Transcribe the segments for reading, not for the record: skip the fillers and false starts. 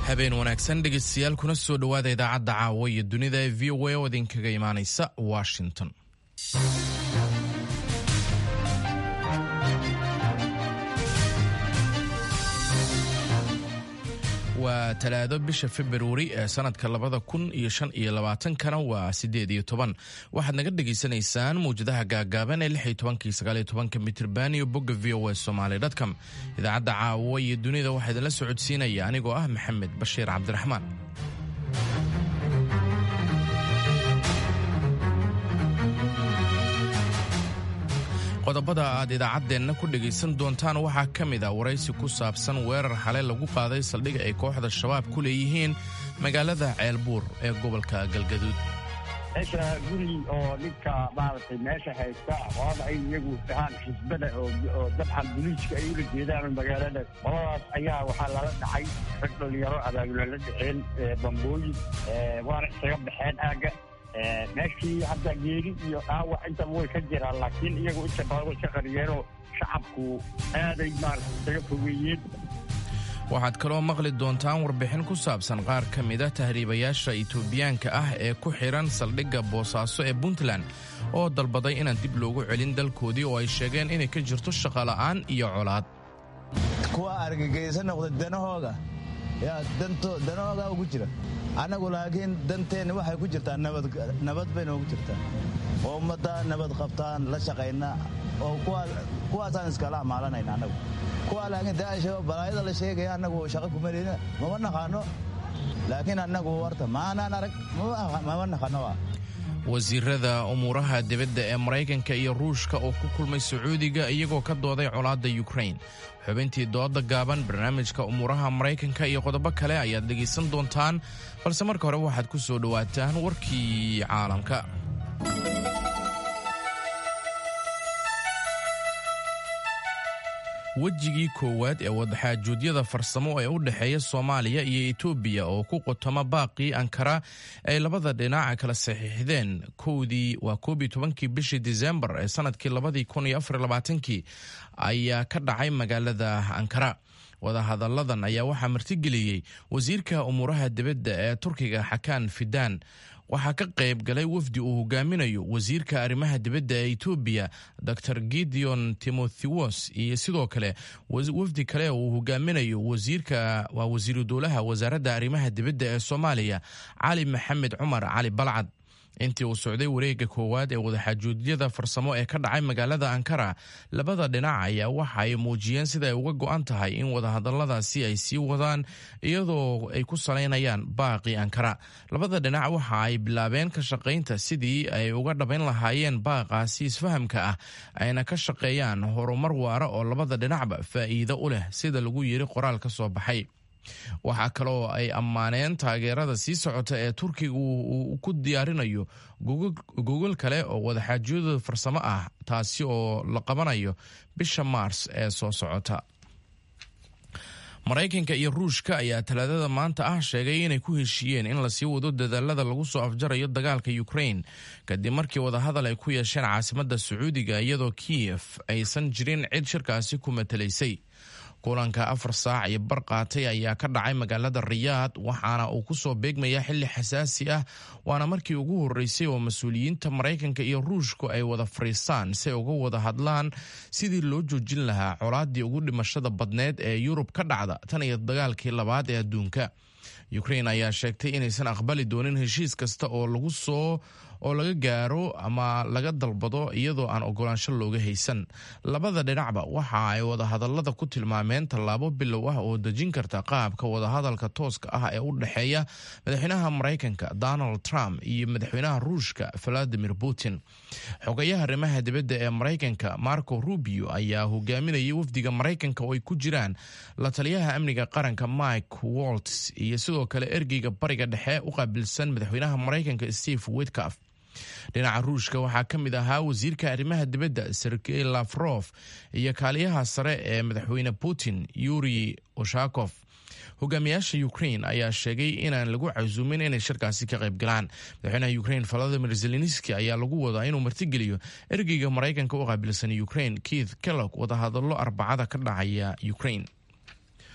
habeen wanaagsan dhegeystayaal kuna soo dhowaada idaacadda caawa iyo dunida ee v o a oo idinkaga imaanaysa Washington. waa talaado bisha February ee sanadka 2025 waa 18. waxaad naga dhageysanaysaan muujadaha gaagaaban ee 16-19 mitirban iyo bogga voasomali.com. idaacadda caawa iyo dunida waxaa idinla socodsiinaya anigoo ah Maxamed Bashiir Cabdiraxmaan. qodobada aad idaacadeenna ku dhegaysan doontaan waxaa ka mid ah waraysi ku saabsan weerar xalay lagu qaaday saldhig ay kooxda shabaab ku leeyihiin magaalada ceelbuur ee gobolka galgaduud. meesha guri oo ninka maaragtay meesha haysta waada ay iyagu dhahaan xisbada oo dabcan buliiska ay ula jeedaan magaalada qoladaas ayaa waxaa lala dhacay rag dhalinyaro abaabula la dhaceen bambooyin waana isaga baxeen aagga meeshii hadda geeri iyo dhaawac intaba way ka jiraan laakiin iyagu inta badan way ka qariyeenoo shacabku aaday maaragtay isaga fogeeyeen. waxaad kaloo maqli doontaan warbixin ku saabsan qaar ka mida tahriibayaasha Itoobiyaanka ah ee ku xiran saldhigga Boosaaso ee Puntland oo dalbaday inaan dib loogu celin dalkoodii oo ay sheegeen inay ka jirto shaqo la'aan iyo colaad. kuwa argagaysan noqda danahooga ugu jira annagu laakiin danteenna waxay ku jirtaa nabad bay noogu jirtaa oo ummadda nabad qabtaan la shaqayna oo kuwaasaan iskala amaalanayna annagu kuwa laakiin daasho balaayada la sheegaya annagu shaqo kuma leena mama naqaano laakiin annagu warta maanaan arag mama naqaano. wasiirada umuuraha dibadda ee Mareykanka iyo Ruushka oo ku kulmay Sacuudiga iyagoo ka dooday colaadda Ukraine. xubintii dooda gaaban, barnaamijka umuuraha Mareykanka iyo qodobo kale ayaad dhegaysan doontaan, balse marka hore waxaad ku soo dhawaataan warkii caalamka. wejigii koowaad ee wadaxaajoodiyada farsamo ee u dhexeeya Soomaaliya iyo Itoobiya oo ku qotoma baaqii Ankara ay labada dhinac kala saxiixdeen 12 bishii December ee sanadkii 2024 ayaa ka dhacay magaalada Ankara. wadahadalladan ayaa waxaa martigeliyey wasiirka umuuraha dibadda ee Turkiga Hakan Fidan. waxaa ka qayb galay wafdi uu hogaaminayo wasiirka arrimaha dibadda ee Itoobiya Dr. Gideon Timotheus iyo sidoo kale wafdi kale uu hogaaminayo wasiiru dowlaha wasaaradda arrimaha dibadda ee Soomaaliya Cali Maxamed Cumar Cali Balcad. intii uu socday wareegga koowaad ee wadaxaajoodiyada farsamo ee ka dhacay magaalada Ankara, labada dhinac ayaa waxa ay muujiyeen sida ay uga go'an tahay in wadahadalladaasi ay sii wadaan iyadoo ay ku salaynayaan baaqii Ankara. labada dhinac waxa ay bilaabeen ka shaqaynta sidii ay uga dhabayn lahaayeen baaqaasi isfahamka ah ayna ka shaqeeyaan horumar waara oo labada dhinacba faa'iido u leh sida lagu yiri qoraal ka soo baxay. waxaa kaloo ay ammaaneen taageerada sii socota ee Turkiga uu ku diyaarinayo gogol kale oo wadaxaajoodiyada farsamo ah taasi oo la qabanayo bisha Maars ee soo socota. Mareykanka iyo Ruushka ayaa talaadada maanta ah sheegay inay ku heshiiyeen in la sii wado dadaalada lagu soo afjarayo dagaalka Ukraine kadib markii wadahadal ay ku yeesheen caasimadda Sacuudiga iyadoo Kiev aysan jirin cid shirkaasi ku matalaysay. kulanka 4 saac iyo bar qaatay ayaa ka dhacay magaalada Riyadh waxaana uu ku soo beegmaya xilli xasaasi ah waana markii ugu horeysay oo mas'uuliyiinta Mareykanka iyo Ruushku ay wada fariistaan si ay uga wada hadlaan sidii loo joojin lahaa colaadii ugu dhimashada badneed ee Yurub ka dhacda tan iyo dagaalkii labaad ee adduunka. Ukraine ayaa sheegtay inaysan aqbali doonin heshiis kasta oo laga gaaro ama laga dalbado iyadoo aan ogolaansho looga haysan. labada dhinacba waxa ay wadahadallada ku tilmaameen tallaabo bilow ah oo dejin karta qaabka wadahadalka tooska ah ee u dhexeeya madaxweynaha Mareykanka Donald Trump iyo madaxweynaha Ruushka Vladimir Putin. xogayaha arrimaha dibadda ee Mareykanka Marco Rubio ayaa hogaaminayay wafdiga Mareykanka oo ay ku jiraan la taliyaha amniga qaranka Mike Waltz iyo sidoo kale ergeyga bariga dhexe u qaabilsan madaxweynaha Mareykanka Steve Witkoff. dhinaca Ruushka waxaa ka mid ahaa wasiirka arrimaha dibadda Sergey Lavrov iyo kaaliyaha sare ee madaxweyne Putin Yuri Ushakov. hogaamiyaasha Ukraine ayaa sheegay inaan lagu casuumin inay shirkaasi ka qayb galaan. madaxweynaha Ukraine Volodymyr Zelensky ayaa lagu wadaa inuu martigeliyo ergeyga Mareykanka u qaabilsan Ukraine Keith Kellogg wadahadallo Arbacada ka dhacaya Ukraine.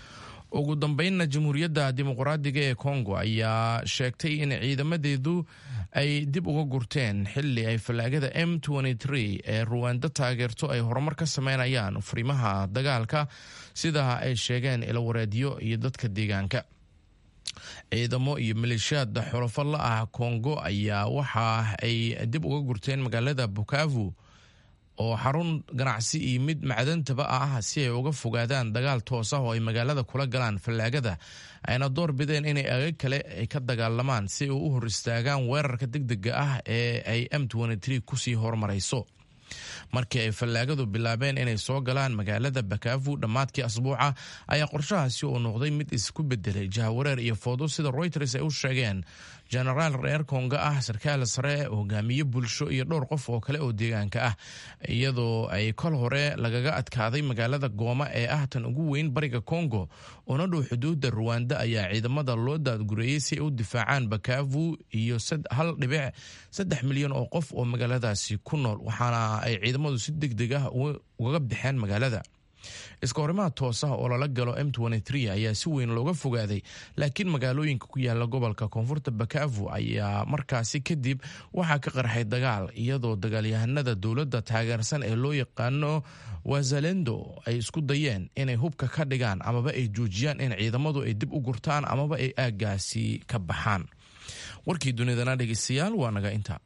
ugu dambeynna jamhuuriyadda dimuqraadiga ee Kongo ayaa sheegtay in ciidamadeedu ay dib uga gurteen xilli ay fallaagada M23 ee Rwanda taageerto ay horumar ka sameynayaan furimaha dagaalka sida ay sheegeen ilawareedyo iyo dadka deegaanka. ciidamo iyo maleeshiyaad xulafo la ah Kongo ayaa waxa ay dib uga gurteen magaalada Bukavu oo xarun ganacsi iyo mid macdantaba ah si ay uga fogaadaan dagaal toos ah oo ay magaalada kula galaan fallaagada ayna door bideen inay aag kale ay ka dagaalamaan si ay u hor istaagaan weerarka degdega ah ee ay M23 ku sii hormarayso. markii ay fallaagadu bilaabeen inay soo galaan magaalada Bukavu dhammaadkii asbuuca ayaa qorshahaasi uu noqday mid isku bedelay jahawareer iyo foodo sida Reuters ay u sheegeen. Generaal reer Kongo ah sarkaal sare hogaamiye bulsho iyo dhowr qof oo kale oo deegaanka ah iyadoo ay kol hore lagaga adkaaday magaalada Goma ee ah tan ugu weyn bariga Kongo una dhow xuduudda Rwanda ayaa ciidamada loo daadgureeyay si ay u difaacaan Bukavu iyo 1.3 milyan oo qof oo magaaladaasi ku nool waxaana ay ciidamadu si degdeg ah uga bixeen magaalada. iska horimaad toos ah oo lala galo M23 ayaa si weyn looga fogaaday laakiin magaalooyinka ku yaala gobolka koonfurta Bukavu ayaa markaasi kadib waxaa ka qarxay dagaal iyadoo dagaalyahanada dowladda taageersan ee loo yaqaano Wazalendo ay isku dayeen inay hubka ka dhigaan amaba ay joojiyaan in ciidamadu ay dib u gurtaan amaba ay aagaasi ka baxaan. warkii dunidana dhegeystayaal waa naga inta.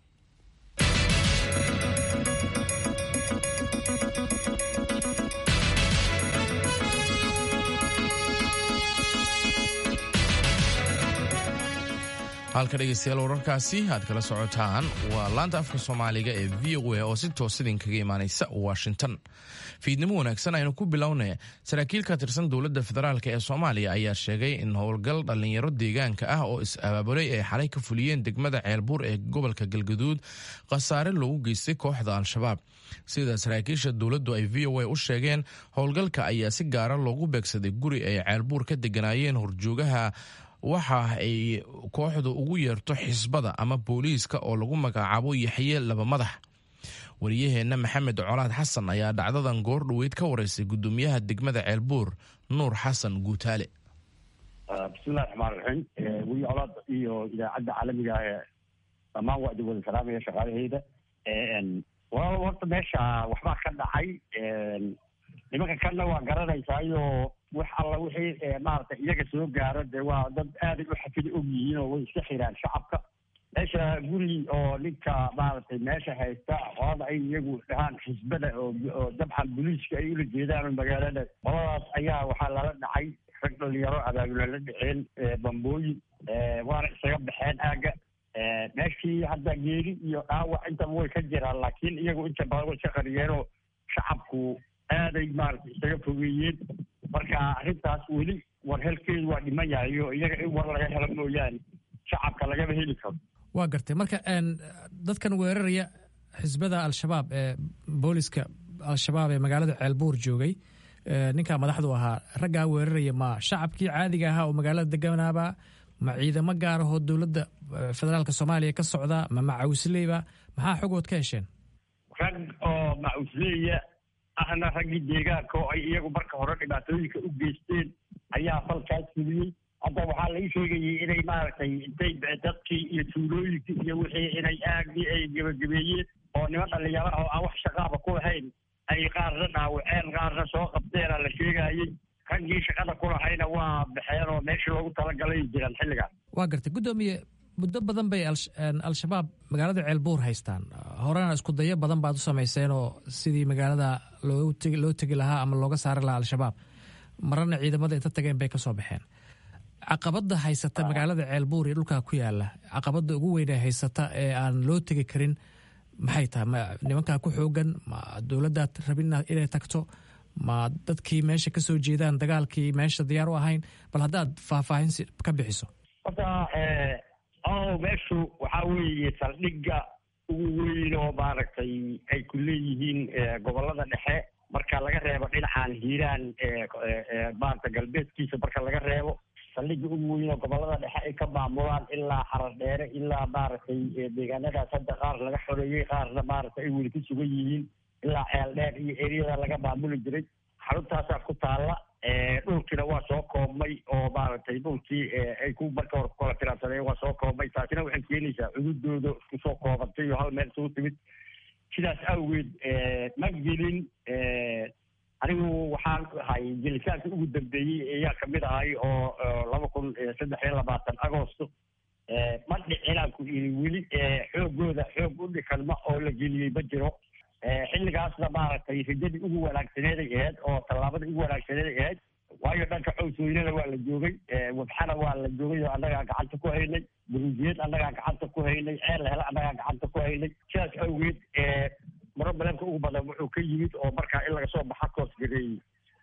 halka dhegeystayaal wararkaasi aad kala socotaan waa laanta afka Soomaaliga ee VOA oo si toos idinkaga imaanaysa Washington. fiidnimo wanaagsan aynu ku bilownay. saraakiil ka tirsan dowladda federaalka ee Soomaaliya ayaa sheegay in howlgal dhalinyaro deegaanka ah oo is-abaabulay ay xalay ka fuliyeen degmada Ceelbuur ee gobolka Galgaduud khasaare loogu geystay kooxda Al-Shabaab. sida saraakiisha dowladdu ay VOA u sheegeen howlgalka ayaa si gaara loogu beegsaday guri ay Ceelbuur ka deganaayeen horjoogaha waxa ay kooxdu ugu yeerto xisbada ama booliiska oo lagu magacaabo Yaxye Laba Madax. wariyaheena Maxamed Colaad Xasan ayaa dhacdadan goor dhaweyd ka wareysay gudoomiyaha degmada Ceelbuur Nuur Xasan Guutaale. bismillaahir rahmaanir rahiim wii colaad iyo idaacadda caalamiga ah dhammaan waa wada salaamaya shaqaalahayda horta meesha waxbaa ka dhacay nimanka kalena waa garanaysaayo wax alla wixii maaragtay iyaga soo gaaro dee waa dad aad u xafid og yihiin oo way iska xiraan shacabka. meesha guri oo ninka maaragtay meesha haysta qolada ay iyagu dhahaan xisbada oo dabcan booliiska ay ula jeedaan magaalada qoladaas ayaa waxaa lala dhacay rag dhalinyaro abaabula la dhaceen bambooyin waana isaga baxeen aagga meeshii hadda geeri iyo dhaawac intaba way ka jiraan laakiin iyagu inta badan way ka qariyeenoo shacabku aaday maaragtay isaga fogeeyeen. marka arrintaas weli war helkeedu waa dhiman yahay oo iyaga in war laga helo mooyaane shacabka lagama heli karo. waa gartay marka dadkan weeraraya xisbada Al-Shabaab ee booliska Al-Shabaab ee magaalada Ceelbuur joogay ninka madaxdu ahaa raggaa weeraraya ma shacabkii caadiga ahaa oo magaalada deganaaba ma ciidamo gaar ah oo dowladda federaalka Soomaaliya ka socda ma macawsleyba maxaa xogood ka hesheen? rag oo macawsleeya ahna raggii deegaanka oo ay iyagu marka hore dhibaatooyinka u geysteen ayaa falkaas fuliyey. hadda waxaa la ii sheegayay inay maaragtay intay dadkii iyo tuulooyinkii iyo wixii inay aagii ay gebagabeeyeen oo niman dhalinyaro oo aan wax shaqaaba ku lahayn ay qaarna dhaawaceen qaarna soo qabteena la sheegayay. raggii shaqada ku lahayna waa baxeen oo meeshii loogu talagalay jiraan xilligaas. waa gartay gudoomiye muddo badan bay Al-Shabaab magaalada Ceelbuur haystaan horena isku dayo badan baad u samayseen oo sidii magaalada loo tegi lahaa ama looga saari lahaa Al-Shabaab marna ciidamada inta tageen bay ka soo baxeen. caqabada haysata magaalada Ceelbuur iyo dhulka ku yaala caqabada ugu weyn ee haysata ee aan loo tegi karin maxay tahay? nimanka ku xoogan ma dowladda rabin inay tagto ma dadkii meesha ka soo jeedaan dagaalkii meesha diyaar u ahayn bal haddaad faahfaahin ka bixiso. horta meeshu waxaa weeye saldhigga ugu weyn oo maaragtay ay ku leeyihiin gobolada dhexe marka laga reebo dhinacan hiiraan maaragta galbeedkiisa marka laga reebo saldhigga ugu weyn oo gobolada dhexe ay ka maamulaan ilaa Xaradheere ilaa maaragtay deegaanadaas hadda qaar laga xoreeyey qaarna maaragtay ay weli ku sugan yihiin ilaa Ceeldheer iyo eriyada laga maamuli jiray. xaruntaasaa ku taalla dhulkiina waa soo koobmay oo maaragtay dhulkii ay ku marka hore kukala tiraansadeen waa soo koobmay. taasina waxay keenaysaa cududooda isku soo koobantay oo hal meel isugu timid. sidaas awgeed ma gelin anigu waxaan ahay gelitaanka ugu dambeeyey ayaa kamid ahay oo 2023 agosto. ma dhicinaan ku iri weli xoogooda xoog u dhikanma oo la geliyey ma jiro. xilligaasna maaragtay rajadii ugu wanaagsaneeday ahayd oo tallaabadii ugu wanaagsaneeday ahayd, waayo dhanka cowsweynena waa la joogay, wadxana waa la joogay oo annagaa gacanta ku haynay, buruujiyad annagaa gacanta ku haynay, ceel hele annagaa gacanta ku haynay. sidaas awgeed problemka ugu badan wuxuu ka yimid oo markaa in laga soo baxa koos gareeyey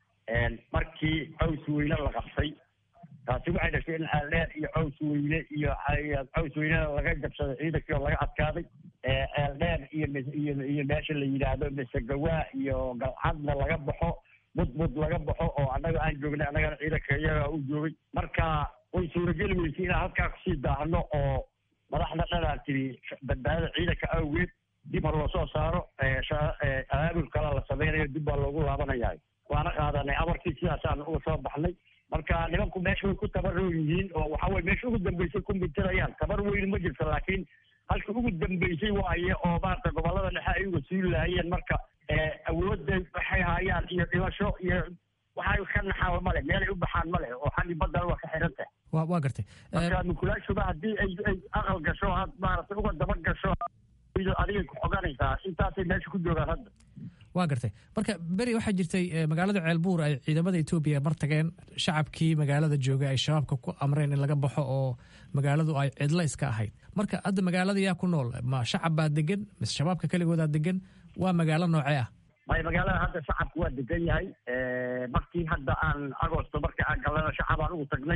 markii cowsweyne la qabtay. taasi waxay dhashay in ceeldheer iyo cowsweyne iyo cowsweynena laga jabsaday ciidankii oo laga adkaaday. ceeldheer iyo meesha la yidhaahdo masegawaa iyo galcadna laga baxo, budbud laga baxo oo annaga aan joognay, annagana ciidanka iyaga u joogay. marka way suurageli weysay inaan halkaa kusii daahno oo madaxda dhanaa tiri badbaadada ciidanka awgeed dib ha loo soo saaro, abaabul kala la samaynayo, dib baa loogu laabanayaa. waana qaadanay amarkii, sidaasaan uga soo baxnay. marka nimanku meesha way ku tabaroo yihiin oo waxa weye meesha ugu dambeysay ku mitirayaan. tabar weyn ma jirto, laakiin halka ugu dambeysay waaye oo maarata gobolada dhexe ay uga suuli lahaayeen. marka awoodda waxay haayaan iyo dhimasho iyo waxay ka naxaan male, meelay u baxaan male, oo xaggi badana waa ka xiran tahay. waa gartay. marka mukulaashuba haddii ay aqal gasho, had maarata uga daba gasho, adigay ku xoganaysaa. intaasay meesha ku joogaan hadda. waa gartay. marka beri waxaa jirtay magaalada ceelbuur ay ciidamada Ethiopia mar tageen, shacabkii magaalada joogay ay shabaabka ku amreen in laga baxo oo magaaladu ay cidla iska ahayd. marka hadda magaalada yaa ku nool? ma shacab baa degan mise shabaabka keligoodaa degan? waa magaalo noocee ah? may magaalada hadda shacabku waa degan yahay. markii hadda aan agosto markii aan galana shacabaan ugu tagnay.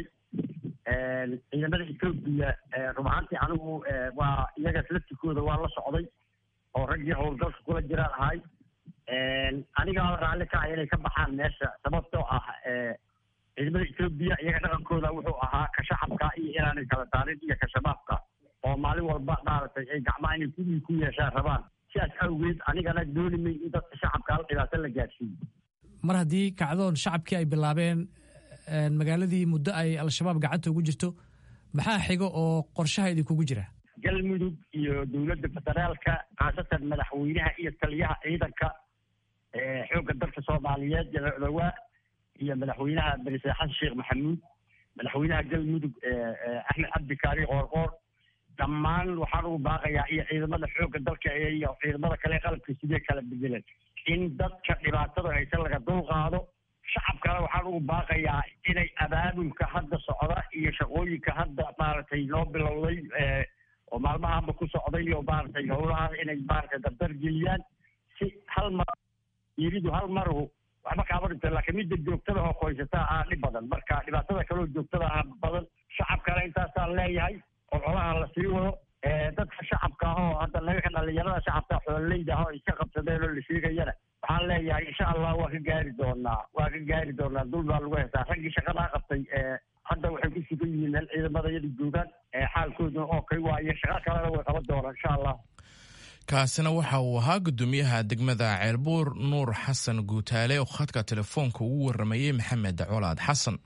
ciidamada Ethiopia run ahaantii anigu waa iyaga laftikooda waa la socday oo raggii howlgalka kula jiraan ahay. anigaa raalli ka ah inay ka baxaan meesha, sababtoo ah ciidamada Ethiopia iyaga dhaqankooda wuxuu ahaa ka shacabka iyo inaanay kala saarin iyo ka shabaabka oo maalin walba maaragtay ay gacmaha inay ku yeeshaan rabaan. sidaas awgeed anigana doonimay in dadka shacabka hal dhibaato la gaarsiiyo. mar haddii kacdoon shacabkii ay bilaabeen, magaaladii muddo ay al-shabaab gacanta ugu jirto, maxaa xigo oo qorshaha idinkugu jira? galmudug iyo dowladda federaalka, khaasatan madaxweynaha iyo taliyaha ciidanka xoogga dalka Soomaaliyeed Jalawaa iyo madaxweynaha Barise Xasan Sheekh Maxamuud, madaxweynaha galmudug Axmed Cabdi Kaari Qoorqoor, dhammaan waxaan ugu baaqayaa iyo ciidamada xoogga dalka iyo ciidamada kale qalabka sidee kala bedelan in dadka dhibaatada haysa laga dulqaado. shacabkana waxaan ugu baaqayaa inay abaabulka hadda socda iyo shaqooyinka hadda maaragtay noo bilowday oo maalmahaanba ku socday iyo maaragtay howlahaas inay maaragtay dardar geliyaan si hal mar yiridu hal maru waxba kaaba dhinta, laakiin midda joogtada oo qoysataa ah dhib badan. marka dhibaatada kaloo joogtada ah badan. shacabkana intaasaan leeyahay oo colaha la sii wado. dadka shacabka ah oo hadda naga dhalinyarada shacabka xoololeyda ah oo iska qabsadeen oo la sheegayana waxaan leeyahay insha allah waa ka gaari doonaa. dul baa lagu heestaa. raggii shaqadaa qabtay hadda waxay ku sugan yihiin meel ciidamada yada joogaan, xaalkooduna oo kay waaye shaqo kalena way qaban doonaan insha allah. kaasina waxa uu ahaa gudoomiyaha degmada ceelbuur nuur xasan guutaale oo khadka telefoonka ugu waramayey maxamed colaad xasan.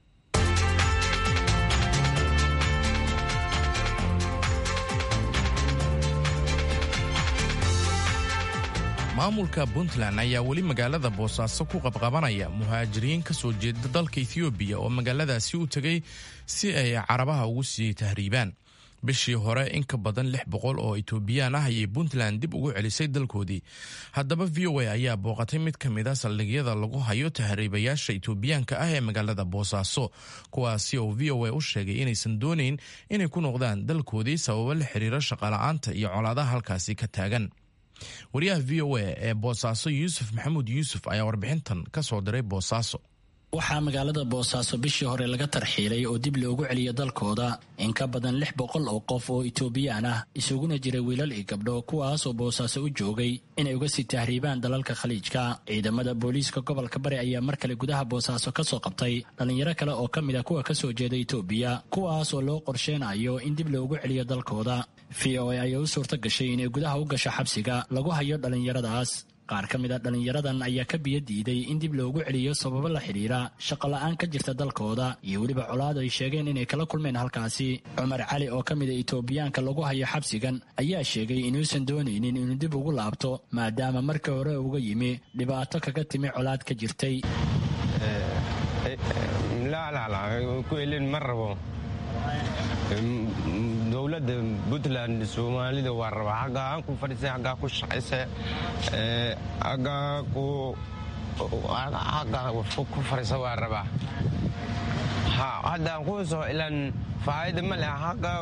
maamulka Puntland ayaa weli magaalada Boosaaso ku qabqabanaya muhaajiriin ka soo jeeda dalka Ethiopia oo magaaladaasi u tagay si ay carabaha ugu sii tahriibaan. bishii hore in ka badan 600 oo Etoobiyaan ah ayay Puntland dib ugu celisay dalkoodii. haddaba VOA ayaa booqatay mid ka mid ah saldhigyada lagu hayo tahriibayaasha Etoobiyaanka ah ee magaalada Boosaaso, kuwaasi oo VOA u sheegay inaysan doonayn inay ku noqdaan dalkoodii sababo la xiriira shaqo la'aanta iyo colaadaha halkaasi ka taagan. wariyaha VOA ee Boosaaso Yuusuf Maxamuud Yuusuf ayaa warbixintan ka soo diray Boosaaso. waxaa magaalada Boosaaso bishii hore laga tarxiilay oo dib loogu celiyo dalkooda in ka badan 600 oo qof oo Etoobiyaan ah, isuguna jira wiilal iyo gabdho, kuwaas oo Boosaaso u joogay inay uga sii tahriibaan dalalka Khaliijka. ciidamada booliiska gobolka Bari ayaa mar kale gudaha Boosaaso ka soo qabtay dhalinyaro kale oo ka mid ah kuwa ka soo jeeda Etoobiya, kuwaas oo loo qorsheynayo in dib loogu celiyo dalkooda. VOA ayaa u suurta gashay inay gudaha u gasho xabsiga lagu hayo dhalinyaradaas. qaar ka mid a dhallinyaradan ayaa ka biyo diiday in dib loogu celiyo sababo la xidhiira shaqo la'aan ka jirta dalkooda iyo weliba colaad ay sheegeen inay kala kulmeen halkaasi. Cumar Cali oo ka mid a Itoobiyaanka lagu hayo xabsigan ayaa sheegay inuusan doonaynin inuu dib ugu laabto maadaama markii hore uga yimi dhibaato kaga timi colaad ka jirtay. ku elin ma rabo dowladda Puntland Soomaalida waa raba xaggaan ku fadhiisay xaggaa ku shaqaysay xaggaa ku fadhiisa waa raba haddaan ku soo ilan faa'iido ma leh xaggaa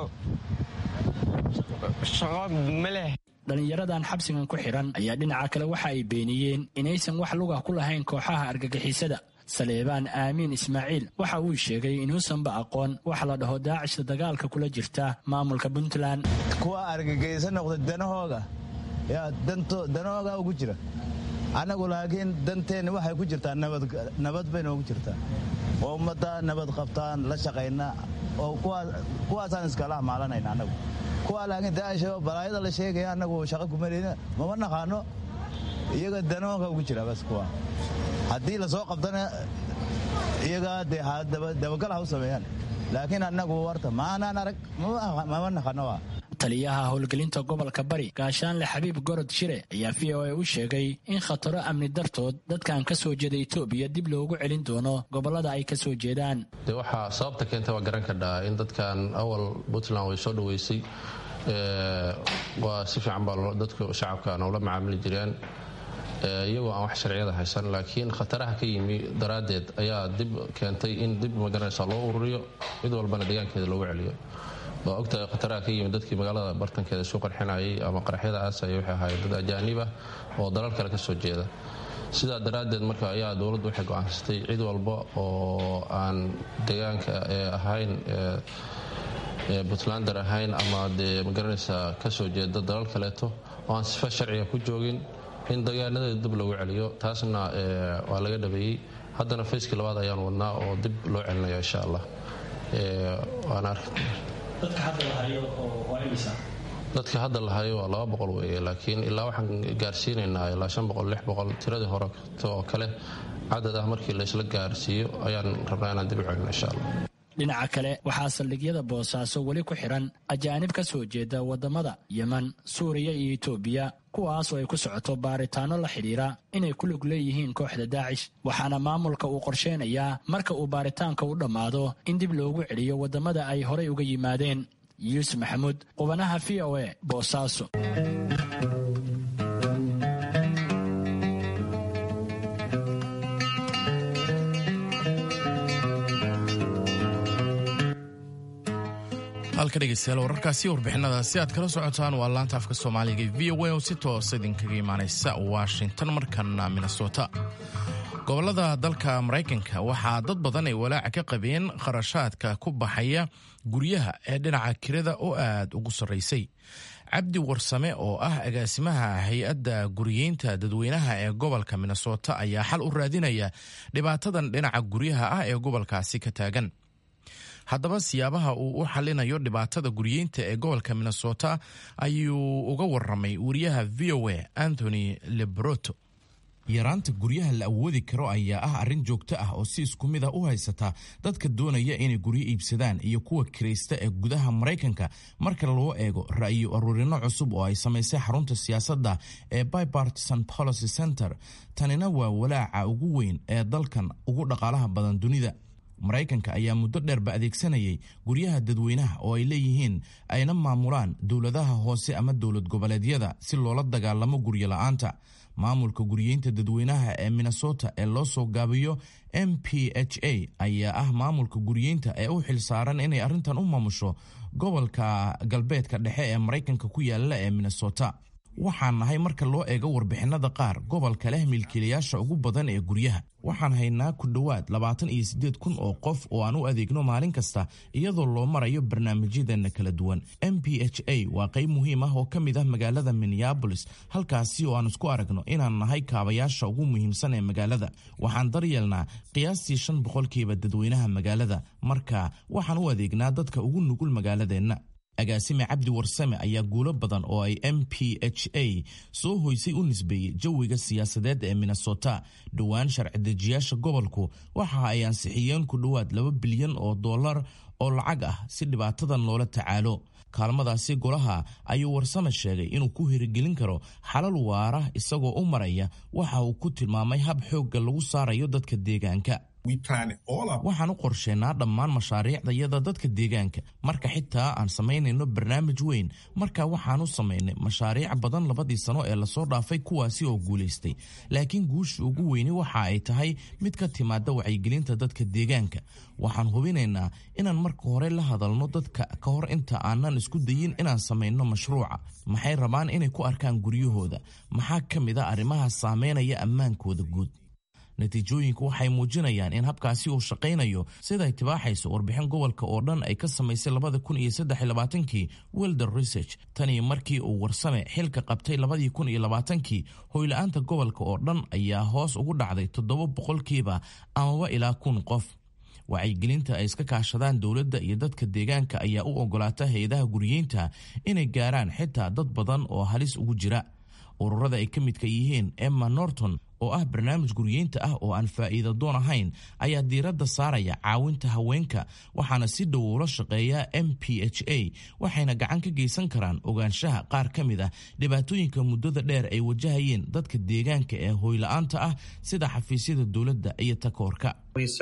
shaqo ma leh. Dhallinyaradan xabsigan ku xiran ayaa dhinaca kale waxa ay beeniyeen inaysan wax lugah ku lahayn kooxaha argagixisada. Saleebaan Aamin Ismaaciil waxa uu sheegay inuusanba aqoon wax la dhaho Daacishta dagaalka kula jirta maamulka Puntland. Kuwa argagixisa noqda danahooga ugu jira. Anagu laakiin danteena waxay ku jirtaa nabad bay noogu jirtaa. oo ummadda nabad qabtaan la shaqayna oo kuwaasaan iskala maalanayna anagu kuwa laakiin daasho balaayada la sheegaya anagu shaqo ku marina ma naqaano iyaga danooga ugu jira bas kuwa haddii la soo qabtana iyaga dabagal ha u sameeyaan laakiin anagu warta maanaan arag ma naqaano. Taliyaha howlgelinta gobolka Bari Gaashaanle Xabiib Gorod Shire ayaa VOA u sheegay in khataro amni dartood dadkan ka soo jeeda Itoobiya dib loogu celin doono gobolada ay ka soo jeedaan. Waxa sababta keentay waa garan kadhaa in dadkan awal Puntland way soo dhaweysay waa si fiican baa dadka shacabka ula macaamili jireen iyagoo aan wax sharciyada haysan laakiin khataraha ka yimi daraadeed ayaa dib keentay in dib magaranaysa loo ururiyo mid walbana deegaankeeda loogu celiyo. waa ogtahay khataraha ka yimid dadkii magaalada bartankeeda soo qarxinayay ama qaraxyada aasaya waxay ahaayeen dad ajaanib ah oo dalal kale ka soo jeeda. sidaa daraaddeed marka ayaa dowladdu waxay go'aansatay cid walba oo aan deegaanka ahayn Puntlander ahayn ama dee magaranaysa ka soo jeeda dalal kaleeto oo aan sifa sharciga ku joogin in deegaanadeeda dib loogu celiyo. taasna waa laga dhabeeyey. haddana fayskii labaad ayaan wadnaa oo dib loo celinayo insha allah. dadka hadda la hayo waa 200 weeye laakiin ilaa waxaan gaarsiinaynaa ilaa 500 600 tiradii hore oo kale cadad ah markii la isla gaarsiiyo ayaan rabnaa inaan dib u celino insha allah. dhinaca kale waxaa saldhigyada Boosaaso weli ku xiran ajaanib ka soo jeeda wadamada Yemen, Suuriya iyo Itoobiya kuwaas oo ay ku socoto baaritaano la xiriira inay ku lug leeyihiin kooxda Daacish. waxaana maamulka uu qorsheenayaa marka uu baaritaanka u dhammaado in dib loogu celiyo wadamada ay horey uga yimaadeen. Yuusuf Maxamuud, qubanaha VOA, Boosaaso. halka dhegeystayaal wararkaasi warbixinadaasi aad kala socotaan waa laanta afka Soomaaliga VOA oo si toos idinkaga imaanaysa Washington markana Minnesota. gobolada dalka Mareykanka waxaa dad badan ay walaac ka qabeen kharashaadka ku baxaya guryaha ee dhinaca kirada oo aad ugu sareysay. Cabdi Warsame oo ah agaasimaha hay'adda guriyeynta dadweynaha ee gobolka Minnesota ayaa xal u raadinaya dhibaatadan dhinaca guryaha ah ee gobolkaasi ka taagan. haddaba siyaabaha uu u xalinayo dhibaatada guriyeynta ee gobolka Minnesota ayuu uga waramay wariyaha VOA Anthony Lebroto. yaraanta guryaha la awoodi karo ayaa ah arrin joogto ah oo si isku mid ah u haysata dadka doonaya inay guryo iibsadaan iyo kuwa kiraysta ee gudaha Mareykanka marka loo eego ra'yi ururinno cusub oo ay samaysay xarunta siyaasadda ee Bipartisan Policy Center. tanina waa walaaca ugu weyn ee dalkan ugu dhaqaalaha badan dunida. Mareykanka ayaa muddo dheerba adeegsanayay guryaha dadweynaha oo ay leeyihiin ayna maamulaan dowladaha hoose ama dowlad goboleedyada si loola dagaalamo guryo la'aanta. maamulka guriyeynta dadweynaha ee Minnesota ee loo soo gaabiyo MPHA ayaa ah maamulka guriyeynta ee u xilsaaran inay arrintan u maamusho gobolka galbeedka dhexe ee Mareykanka ku yaala ee Minnesota. waxaan nahay marka loo eego warbixinada qaar gobolka leh milkiilayaasha ugu badan ee guryaha. waxaan haynaa ku dhowaad 28,000 oo qof oo aan u adeegno maalin kasta iyadoo loo marayo barnaamijyadeena kala duwan. MPHA waa qayb muhiim ah oo ka mid ah magaalada Minneapolis halkaasi oo aan isku aragno inaan nahay kaabayaasha ugu muhiimsan ee magaalada. waxaan daryeelnaa qiyaastii 5% dadweynaha magaalada marka waxaan u adeegnaa dadka ugu nugul magaaladeenna. agaasime cabdi warsame ayaa guulo badan oo ay MPHA soo hoysay u nisbeeyey jawiga siyaasadeed ee Minnesota. dhowaan sharci dejiyaasha gobolku waxa ay ansixiyeen ku dhowaad $2 bilyan oo lacag ah si dhibaatadan loola tacaalo. kaalmadaasi golaha ayuu warsame sheegay inuu ku hirigelin karo xalal waara isagoo u maraya waxa uu ku tilmaamay hab xoogga lagu saarayo dadka deegaanka. waxaan u qorsheynaa dhammaan mashaariicdayada dadka deegaanka marka xitaa aan samaynayno barnaamij weyn. marka waxaan u samaynay mashaariic badan 2 sano ee lasoo dhaafay kuwaasi oo guulaystay, laakiin guusha ugu weyni waxa ay tahay mid ka timaada wacyigelinta dadka deegaanka. waxaan hubinaynaa inaan marka hore la hadalno dadka ka hor inta aanan isku dayin inaan samayno mashruuca. maxay rabaan inay ku arkaan guryahooda? maxaa ka mid a arrimaha saameynaya ammaankooda guud? natiijooyinku waxay muujinayaan in habkaasi uu shaqaynayo sida itibaaxayso warbixin gobolka oo dhan ay ka samaysay 2023 Wilder Research. tani markii uu warsame xilka qabtay 2020 hoyla'aanta gobolka oo dhan ayaa hoos ugu dhacday 7% amaba ilaa 1,000 qof. wacyigelinta ay iska kaashadaan dowladda iyo dadka deegaanka ayaa u ogolaata hay'adaha guriyeynta inay gaaraan xitaa dad badan oo halis ugu jira. ururada ay ka midka yihiin Emma Norton oo ah barnaamij guriyeynta ah oo aan faa'iido doon ahayn ayaa diiradda saaraya caawinta haweenka, waxaana si dhow ula shaqeeya MPHA. waxayna gacan ka geysan karaan ogaanshaha qaar ka mid ah dhibaatooyinka muddada dheer ay wajahayeen dadka deegaanka ee hoyla'aanta ah sida xafiisyada dowladda iyo takoorka.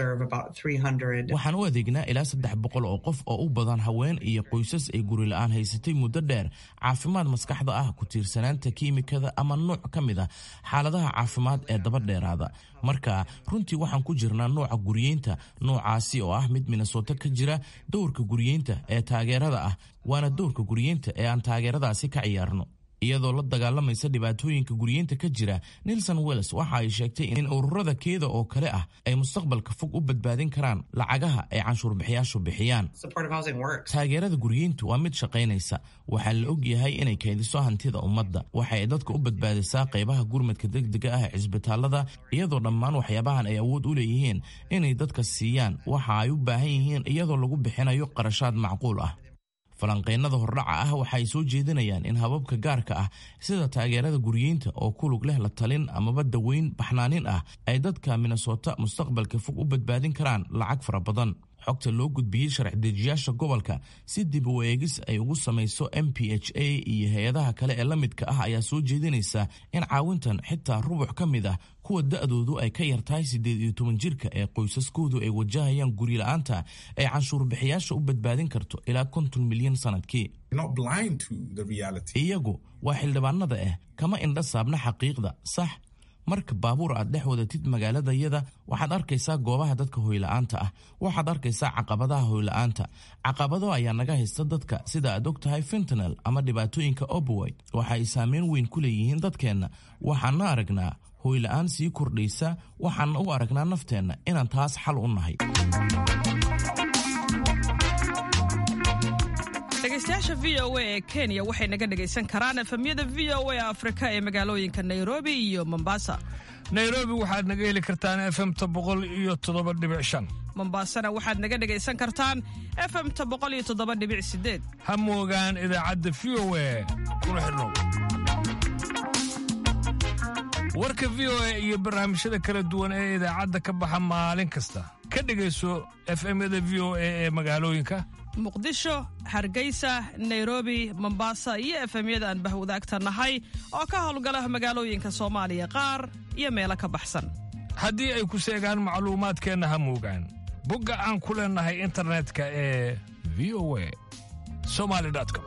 waxaan u adeegnaa ilaa 300 oo qof oo u badan haween iyo qoysas ay guri la'aan haysatay muddo dheer, caafimaad maskaxda ah, ku tiirsanaanta kiimikada ama nooc ka mid ah xaaladaha caafimaad ee daba dheeraada. marka runtii waxaan ku jirnaa nooca guriyeynta noocaasi oo ah mid Minnesota ka jira. dowrka guriyeynta ee taageerada ah waana dowrka guriyeynta ee aan taageeradaasi ka ciyaarno. iyadoo la dagaalamaysa dhibaatooyinka guriyeynta ka jira, Nelson Wells waxa ay sheegtay in ururada keeda oo kale ah ay mustaqbalka fog u badbaadin karaan lacagaha ay canshuur bixiyaashu bixiyaan. taageerada guriyeyntu waa mid shaqaynaysa. waxaa la og yahay inay kaydiso hantida ummadda. waxa ay dadka u badbaadisaa qaybaha gurmadka degdega ah ee cisbitaalada, iyadoo dhammaan waxyaabahan ay awood u leeyihiin inay dadka siiyaan waxa ay u baahan yihiin iyadoo lagu bixinayo qarashaad macquul ah. falanqeynada hordhaca ah waxay soo jeedinayaan in hababka gaarka ah sida taageerada guriyeynta oo ku lug leh la talin amaba daweyn baxnaanin ah ay dadka Minnesota mustaqbalka fog u badbaadin karaan lacag fara badan. xogta loo gudbiyey sharci dejiyaasha gobolka si dib u eegis ay ugu samayso MPHA iyo hay'adaha kale ee la midka ah ayaa soo jeedinaysa in caawintan xitaa rubuc ka mid ah kuwa da'doodu ay ka yartahay 18 jirka ee qoysaskoodu ay wajahayaan guri la'aanta ay canshuur bixiyaasha u badbaadin karto ilaa 50 milyan sanadkii. iyagu waa xildhibaanada kama indha saabna xaqiiqda. sax, marka baabuur aad dhex wadatid magaaladayada waxaad arkaysaa goobaha dadka hoyla'aanta ah, waxaad arkaysaa caqabadaha hoyla'aanta. caqabado ayaa naga haysta dadka sida aad og tahay fentanyl ama dhibaatooyinka opioid. waxa ay saameyn weyn ku leeyihiin dadkeenna. waxaana aragnaa hoyla'aan sii kordhaysa, waxaana u aragnaa nafteenna inaan taas xal u nahay. dhegeystayaasha VOA ee Kenya waxay naga dhegaysan karaan efemyada VOA Afrika ee magaalooyinka Nairobi iyo Mombasa. Nairobi waxaad naga heli kartaan FM-ta 107.5. Mombasana waxaad naga dhegaysan kartaan FM-ta 107.8. ha moogaan idaacadda VOA kuna xidhnow. warka VOA iyo barnaamijyada kala duwan ee idaacadda ka baxa maalin kasta ka dhegayso FM-yada VOA ee magaalooyinka Muqdisho, Hargeysa, Nairobi, Mombasa iyo FM-yada aan bahwadaagta nahay oo ka howlgala magaalooyinka Soomaaliya qaar iyo meelo ka baxsan. haddii ay ku seegaan macluumaadkeenna ha moogaan bogga aan ku leenahay internetka ee voasomali.com.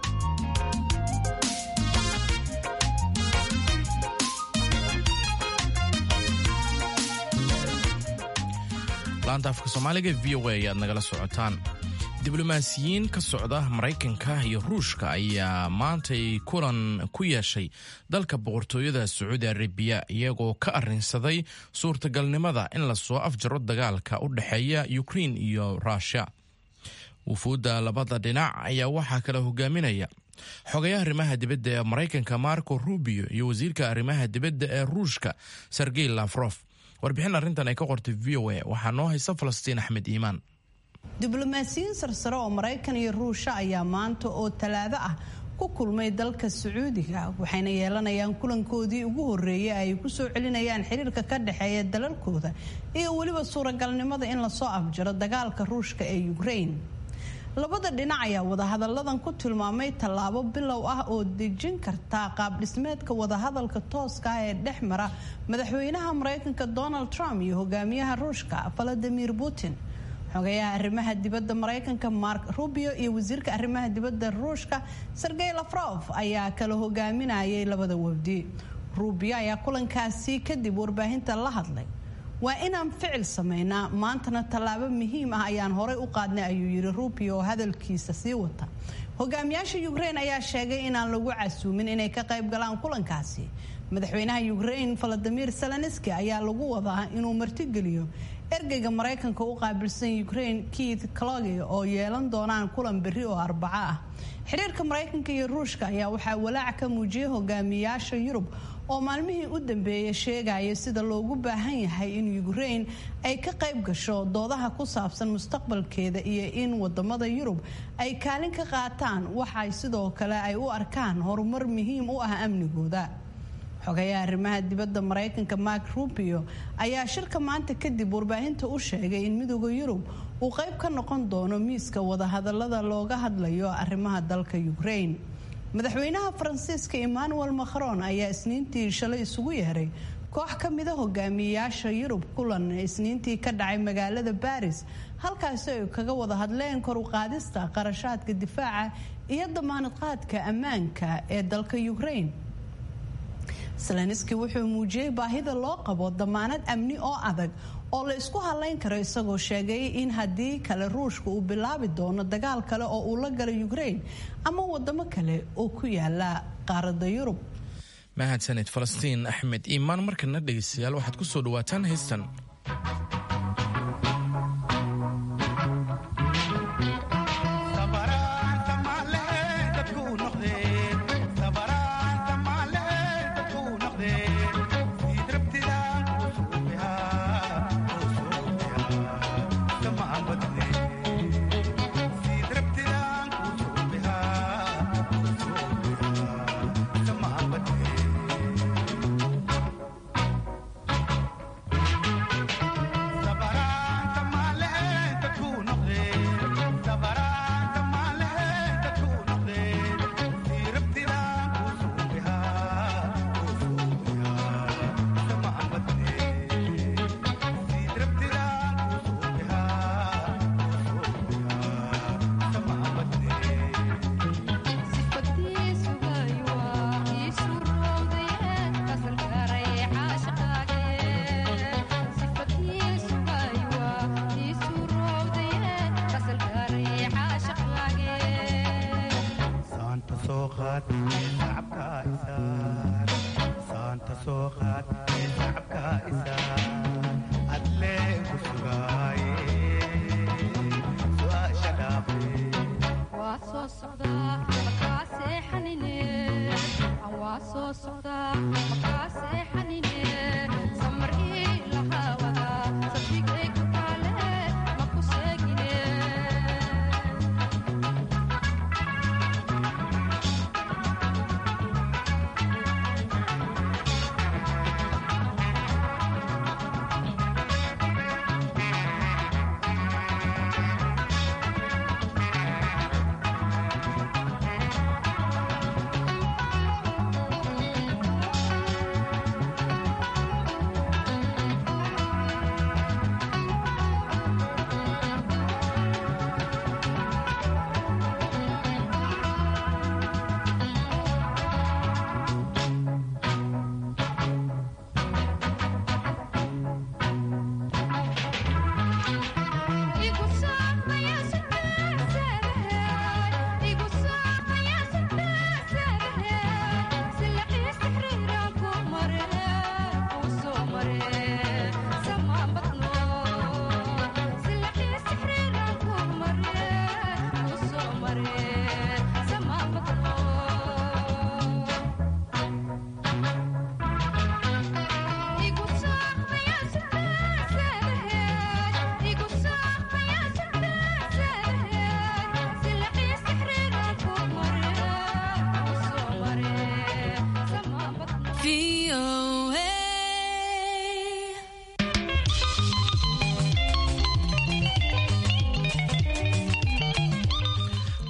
laanta afka Soomaaliga VOA ayaad nagala socotaan. diblomaasiyiin ka socda Maraykanka iyo Ruushka ayaa maantay kulan ku yeeshay dalka boqortooyada Sacuudi Arabiya iyagoo ka arrinsaday suurtagalnimada in la soo afjaro dagaalka u dhexeeya Ukraine iyo Russia. wufuudda labada dhinac ayaa waxaa kala hogaaminaya xogayaha arrimaha dibadda ee Maraykanka Marco Rubio iyo wasiirka arrimaha dibadda ee Ruushka Sergey Lavrov. warbixin arrintan ay ka qortay VOA waxaa noo haysa Falastiin Axmed Iimaan. diblomaasiyiin sarsare oo Maraykan iyo Ruushka ayaa maanta oo Talaado ah ku kulmay dalka Sacuudiga waxayna yeelanayaan kulankoodii ugu horeeyay ay ku soo celinayaan xiriirka ka dhaxeeya dalalkooda iyo waliba suuragalnimada in la soo afjaro dagaalka Ruushka ee Ukraine. labada dhinac ayaa wadahadalladan ku tilmaamay tallaabo bilow ah oo dejin karta qaab dhismeedka wadahadalka tooska ah ee dhexmara madaxweynaha Maraykanka Donald Trump iyo hogaamiyaha Ruushka Vladimir Putin. xogayaha arrimaha dibadda Maraykanka Mark Rubio iyo wasiirka arrimaha dibadda Ruushka Sergey Lavrov ayaa kala hogaaminayay labada wafdi. Rubio ayaa kulankaasi kadib warbaahinta la hadlay. waa inaan ficil sameynaa maantana tallaabo muhiim ah ayaan horey u qaadnay ayuu yiri Rubio hadalkiisa sii wata. hogaamiyaasha Ukraine ayaa sheegay inaan lagu casuumin inay ka qayb galaan kulankaasi. madaxweynaha Ukraine Volodymyr Zelensky ayaa lagu wadaa inuu martigeliyo ergeyga Maraykanka u qaabilsan Ukraine Keith Kellogg oo yeelan doonaan kulan berri oo Arbaco ah. xiriirka Maraykanka iyo Ruushka ayaa waxaa walaac ka muujiyay hogaamiyaasha Yurub oo maalmihii u dambeeyay sheegaya sida loogu baahan yahay in Ukraine ay ka qayb gasho doodaha ku saabsan mustaqbalkeeda iyo in wadamada Yurub ay kaalin ka qaataan waxa sidoo kale ay u arkaan horumar muhiim u ah amnigooda. xogayaha arrimaha dibadda Maraykanka Mark Rubio ayaa shirka maanta kadib warbaahinta u sheegay in midowga Yurub uu qayb ka noqon doono miiska wadahadallada looga hadlayo arrimaha dalka Ukraine. madaxweynaha Faransiiska Emmanuel Macron ayaa isniintii shalay isugu yeeray koox ka mid ah hogaamiyaasha Yurub kulan isniintii ka dhacay magaalada Paris halkaas ay kaga wada hadleen kor u qaadista qarashaadka difaaca iyo damaanad qaadka ammaanka ee dalka Ukraine. Zelensky wuxuu muujiyay baahida loo qabo damaanad amni oo adag oo la isku halayn karo isagoo sheegay in haddii kale Ruushka uu bilaabi doono dagaal kale oo uu la galo Ukraine ama wadamo kale oo ku yaala qaaradda Yurub. mahadsanid Falastiin Axmed Iimaan. markana dhegeystayaal waxaad ku soo dhawaataan heystan.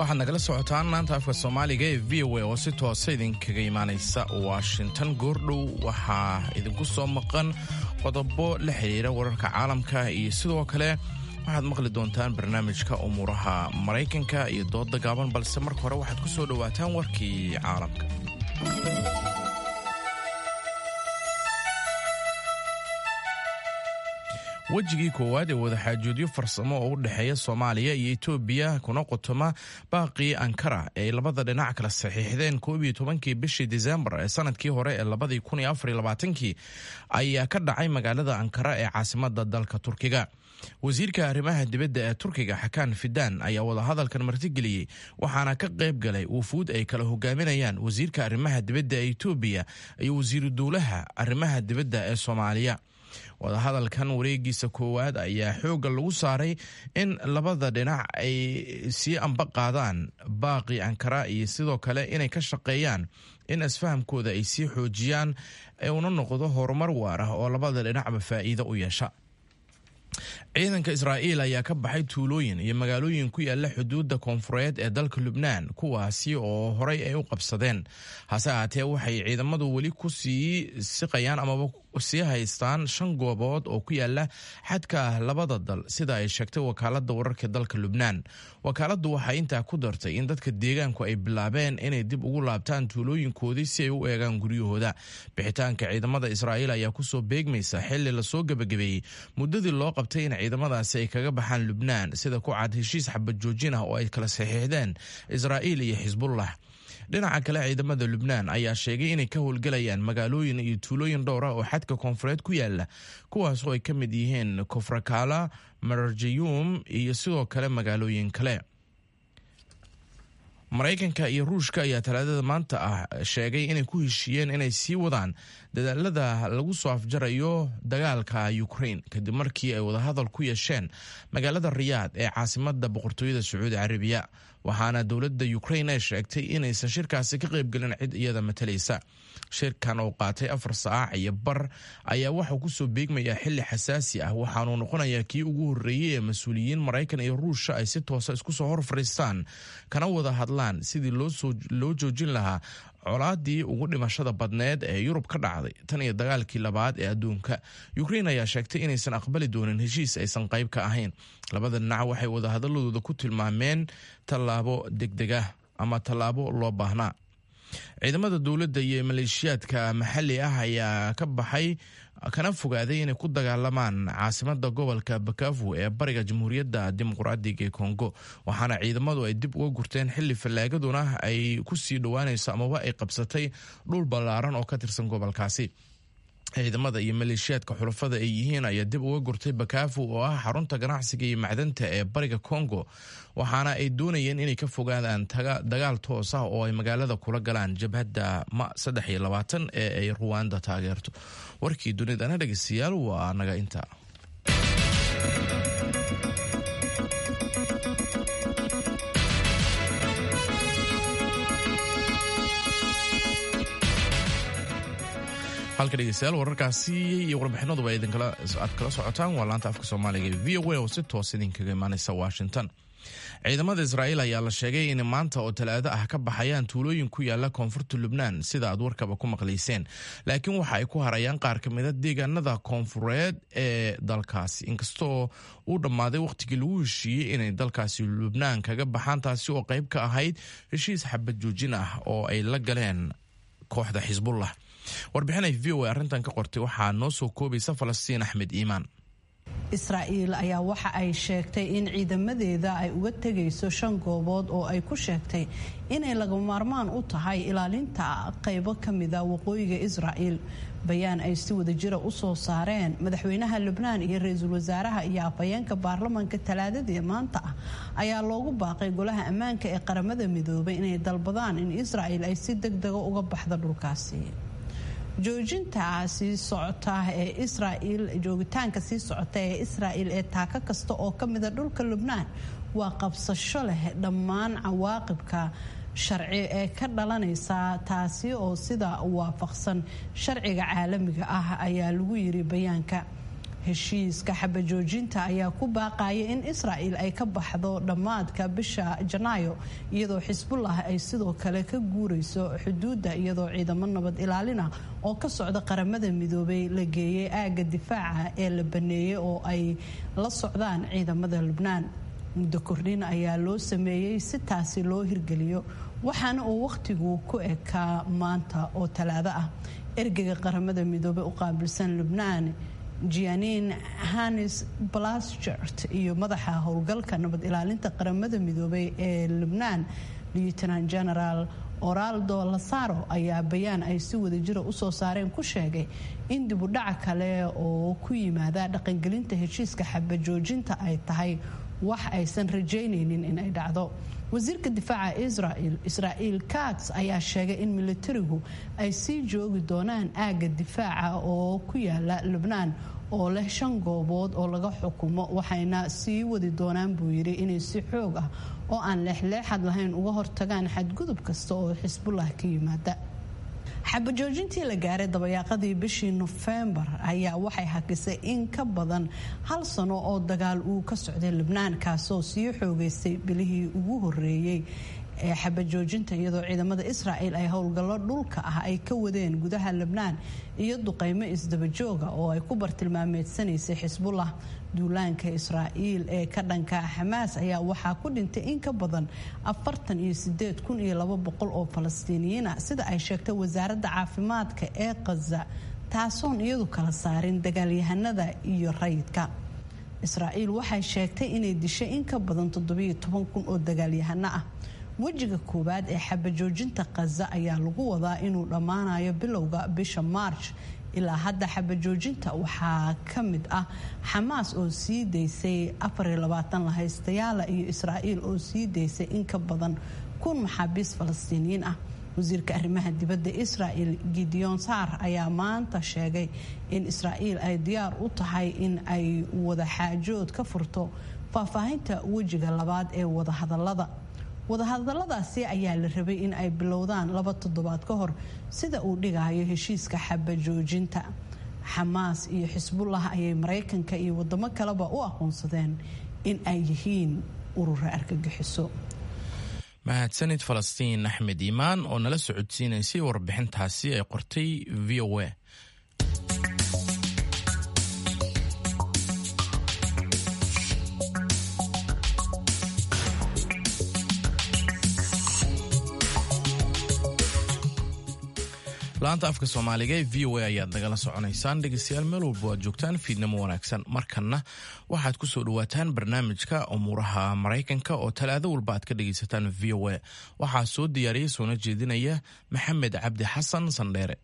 waxaad nagala socotaan maanta afka soomaaliga ee v o a oo si toosa idinkaga imaanaysa washington. goordhow waxaa idinku soo maqan qodobo la xiriira wararka caalamka iyo sidoo kale waxaad maqli doontaan barnaamijka umuuraha maraykanka iyo dooda gaaban, balse marka hore waxaad ku soo dhowaataan warkii caalamka. wejigii koowaad ee wadaxaajoodyo farsamo oo u dhexeeya Soomaaliya iyo Itoobiya kuna qotoma baaqii Ankara ee labada dhinac kala saxiixdeen 12kii bishii December ee sanadkii hore ee 2024 ayaa ka dhacay magaalada Ankara ee caasimadda dalka Turkiga. wasiirka arrimaha dibadda ee Turkiga Hakan Fidan ayaa wadahadalkan martigeliyey, waxaana ka qayb galay wufuud ay kala hogaaminayaan wasiirka arrimaha dibadda ee Itoobiya iyo wasiiru dowlaha arrimaha dibadda ee Soomaaliya. wadahadalkan wareegiisa koowaad ayaa xoogga lagu saaray in labada dhinac ay sii amba qaadaan baaqi Ankara iyo sidoo kale inay ka shaqeeyaan in isfahamkooda ay sii xoojiyaan ee una noqdo horumar waar ah oo labada dhinacba faa'iido u yeesha. ciidanka Israa'iil ayaa ka baxay tuulooyin iyo magaalooyin ku yaala xuduudda koonfureed ee dalka Lubnaan, kuwaasi oo horay ay u qabsadeen. hase ahaatee waxay ciidamadu weli ku sii siqayaan amaba sii haystaan 5 goobood oo ku yaala xadka labada dal, sida ay sheegtay wakaaladda wararka dalka Lubnaan. wakaaladdu waxay intaa ku dartay in dadka deegaanku ay bilaabeen inay dib ugu laabtaan tuulooyinkoodii si ay u eegaan guryahooda. bixitaanka ciidamada Israa'iil ayaa ku soo beegmaysa xilli la soo gabagabeeyey muddadii loo qabtay in ciidamadaasi ay kaga baxaan Lubnaan, sida ku cad heshiis xabad joojin ah oo ay kala saxiixdeen Israa'iil iyo Xisbullah. dhinaca kale, ciidamada Lubnaan ayaa sheegay inay ka howlgalayaan magaalooyin iyo tuulooyin dhowr ah oo xadka koonfureed ku yaala, kuwaas oo ay ka mid yihiin Kofrakala, Marjayum iyo sidoo kale magaalooyin kale. Maraykanka iyo Ruushka ayaa talaadada maanta ah sheegay inay ku heshiiyeen inay sii wadaan dadaalada lagu soo afjarayo dagaalka Ukraine kadib markii ay wadahadal ku yeesheen magaalada Riyadh ee caasimadda boqortooyada Sacuudi Carabiya. waxaana dowladda Ukraine ay sheegtay inaysan shirkaasi ka qayb galin cid iyada matalaysa. shirkan oo qaatay 4 saac iyo bar ayaa waxaa ku soo beegmaya xilli xasaasi ah, waxaanu noqonayaa kii ugu horreeyay ee mas'uuliyiin Maraykan iyo Ruushka ay si toos ah isku soo hor fariistaan kana wada hadlaan sidii loo joojin lahaa colaadii ugu dhimashada badneed ee Yurub ka dhacday tan iyo dagaalkii labaad ee adduunka. Ukraine ayaa sheegtay inaysan aqbali doonin heshiis aysan qayb ka ahayn. labada dhinac waxay wada hadalladooda ku tilmaameen tallaabo degdeg ah ama tallaabo loo baahnaa. ciidamada dowladda iyo maleeshiyaadka maxalli ah ayaa ka baxay kana fogaaday inay ku dagaalamaan caasimadda gobolka Bukavu ee bariga Jamhuuriyadda Dimuqraadiga ee Kongo, waxaana ciidamadu ay dib uga gurteen xilli fallaagaduna ay ku sii dhowaanayso amaba ay qabsatay dhul ballaaran oo ka tirsan gobolkaasi. ciidamada iyo maleeshiyaadka xulafada ay yihiin ayaa dib uga gurtay Bukavu oo ah xarunta ganacsiga iyo macdanta ee bariga Kongo, waxaana ay doonayeen inay ka fogaadaan dagaal toos ah oo ay magaalada kula galaan jabhadda Ma-23 ee ay Rwanda taageerto. warkii dunidana dhegeystayaal waa naga inta. halka dhegeystayaal wararkaasi iyo warbixinaduba aad kala socotaan waa laanta afka Soomaaliga ee VOA oo si toos idinkaga imaanaysa Washington. ciidamada Israa'iil ayaa la sheegay in maanta oo talaado ah ka baxayaan tuulooyin ku yaala koonfurta Lubnaan, sida aad warkaba ku maqlayseen, laakiin waxa ay ku harayaan qaar ka mid ah deegaanada koonfureed ee dalkaasi, inkastoo uu dhammaaday waqtigii lagu heshiiyey inay dalkaasi Lubnaan kaga baxaan, taasi oo qayb ka ahayd heshiis xabad joojin ah oo ay la galeen kooxda Xisbullah. warbixinay VOA arrintan ka qortay waxaa noo soo koobaysa Falastiin Axmed Iimaan. Israa'iil ayaa waxa ay sheegtay in ciidamadeeda ay uga tegayso 5 goobood oo ay ku sheegtay inay laga maarmaan u tahay ilaalinta qaybo ka mid ah waqooyiga Israa'iil. bayaan ay si wada jira u soo saareen madaxweynaha Lubnaan iyo ra'iisul wasaaraha iyo afhayeenka baarlamaanka talaadadii maanta ah ayaa loogu baaqay golaha ammaanka ee qaramada midoobay inay dalbadaan in Israa'iil ay si degdeg ah uga baxdo dhulkaasi. joogitaanka sii socota ee Israa'iil ee taaka kasta oo ka mid ah dhulka Lubnaan waa qabsasho leh dhammaan cawaaqibka sharci ee ka dhalanaysa, taasi oo sida waafaqsan sharciga caalamiga ah ayaa lagu yiri bayaanka. heshiiska xabajoojinta ayaa ku baaqaya in israa'il ay ka baxdo dhammaadka bisha janaayo iyadoo xisbullah ay sidoo kale ka guurayso xuduudda iyadoo ciidamo nabad ilaalina oo ka socda qaramada midoobay la geeyay aagga difaaca ee la baneeyey oo ay la socdaan ciidamada lubnaan. muddo kordhin ayaa loo sameeyey si taasi loo hirgeliyo waxaana uu wakhtigu ku ekaa maanta oo talaado ah. ergeyga qaramada midoobay u qaabilsan lubnaan Jeanine Hannes Plaschert iyo madaxa howlgalka nabad ilaalinta qaramada midoobay ee Lubnaan Lieutenant General Oraldo Lazaro ayaa bayaan ay si wadajir u soo saareen ku sheegay in dib u dhac kale oo ku yimaada dhaqangelinta heshiiska xabajoojinta ay tahay wax aysan rajaynaynin in ay dhacdo. wasiirka difaaca Israel Katz ayaa sheegay in militarigu ay sii joogi doonaan aagga difaaca oo ku yaala Lubnaan oo leh 5 goobood oo laga xukumo waxayna sii wadi doonaan buu yiri inay si xoog ah oo aan leexleexad lahayn uga hortagaan xadgudub kasta oo xisbullah ka yimaada. xabajoojintii la gaaray dabayaaqadii bishii November ayaa waxay hakisay in ka badan 1 sano oo dagaal uu ka socday Lubnaan kaasoo sii xoogaystay bilihii ugu horeeyay ee xabajoojinta iyadoo ciidamada Israa'il ay howlgallo dhulka ah ay ka wadeen gudaha Lubnaan iyo duqeymo isdaba jooga oo ay ku bartilmaameedsanaysay xisbullah. duulaanka Israa'il ee ka dhanka Xamaas ayaa waxaa ku dhintay in ka badan 48,200 oo Falastiiniyiin ah sida ay sheegtay wasaaradda caafimaadka ee Gaza taasoon iyadu kala saarin dagaalyahanada iyo rayidka. Israa'il waxay sheegtay inay dishay in ka badan 17,000 oo dagaalyahano ah. wejiga koowaad ee xabajoojinta Gaza ayaa lagu wadaa inuu dhammaanayo bilowga bisha March. ilaa hadda xabajoojinta waxaa ka mid ah Xamaas oo sii daysay 24 lahaystayaal iyo Israa'il oo sii daysay in ka badan 1,000 maxaabiis Falastiiniyiin ah. wasiirka arrimaha dibadda Israa'il Gideon Saar ayaa maanta sheegay in Israa'il ay diyaar u tahay in ay wada xaajood ka furto faahfaahinta wejiga labaad ee wadahadalladaasi ayaa la rabay in ay bilowdaan 2 toddobaad ka hor sida uu dhigayo heshiiska xabajoojinta. Xamaas iyo xisbullah ayay Mareykanka iyo wadamo kaleba u aqoonsadeen in ay yihiin urur argagixiso. mahadsanid Falastiin Axmed Iimaan oo nala socodsiinaysay warbixintaasi ay qortay VOA. laanta afka Soomaaliga ee VOA ayaad nagala soconaysaan dhegeystayaal meel walba aad joogtaan fiidnimo wanaagsan. markanna waxaad ku soo dhawaataan barnaamijka umuuraha Mareykanka oo talaado walba aad ka dhegeysataan VOA. waxaa soo diyaariyay soona jeedinaya Maxamed Cabdi Xasan Sandheere.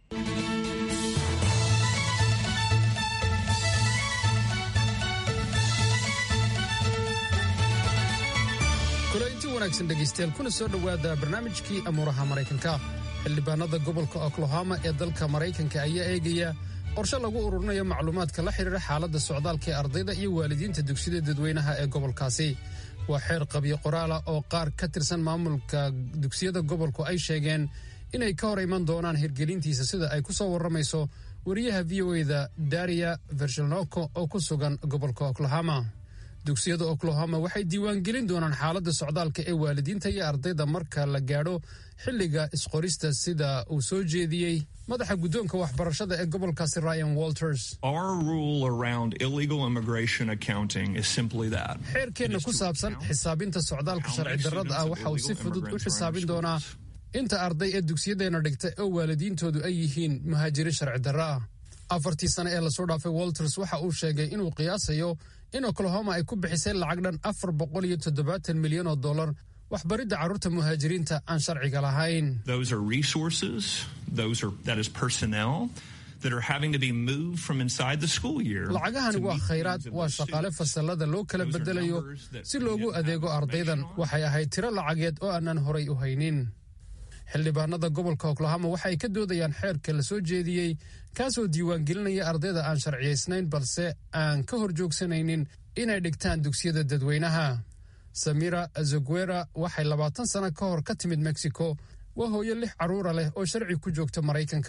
kulanti wanaagsan dhegeystayaal kuna soo dhawaada barnaamijkii umuuraha Mareykanka. xildhibaanada gobolka Oklahoma ee dalka Mareykanka ayaa eegaya qorshe lagu ururinayo macluumaadka la xiriira xaaladda socdaalka ee ardayda iyo waalidiinta dugsiyada dadweynaha ee gobolkaasi. waa xeer qabyo qoraal ah oo qaar ka tirsan maamulka dugsiyada gobolku ay sheegeen inay ka hor iman doonaan hirgelintiisa sida ay ku soo warramayso wariyaha VOA-da Daria Vershelnoko oo ku sugan gobolka Oklahoma. dugsiyada Oklahoma waxay diiwaan gelin doonaan xaaladda socdaalka ee waalidiinta iyo ardayda marka la gaadho xilliga isqorista sida uu soo jeediyey madaxa guddoonka waxbarashada ee gobolkaasi Ryan Walters. Our rule around illegal immigration accounting is simply that. xeerkeena ku saabsan xisaabinta socdaalka sharci darrada ah waxa uu si fudud u xisaabin doonaa inta arday ee dugsiyadeena dhigta oo waalidiintoodu ay yihiin muhaajiriin sharci darro ah. 4 sano ee lasoo dhaafay Walters waxa uu sheegay inuu qiyaasayo in Oklahoma ay ku bixisay lacag dhan $470 milyan oo dollar waxbaridda carruurta muhaajiriinta aan sharciga lahayn. Those are resources, that is personnel that are having to be moved from inside the school year. lacagahani waa khayraad, waa shaqaale fasalada loo kala bedelayo si loogu adeego ardaydan. waxay ahayd tiro lacageed oo aanan horay u haynin. xildhibaanada gobolka Oklahoma waxay ka doodayaan xeerka la soo jeediyey kaasoo diiwaangelinaya ardayda aan sharciyaysnayn balse aan ka hor joogsanaynin inay dhigtaan dugsiyada dadweynaha. Samira Azuguera waxay 20 sano ka hor ka timid Mexico. waa hooyo 6 carruur leh oo sharci ku joogta Mareykanka.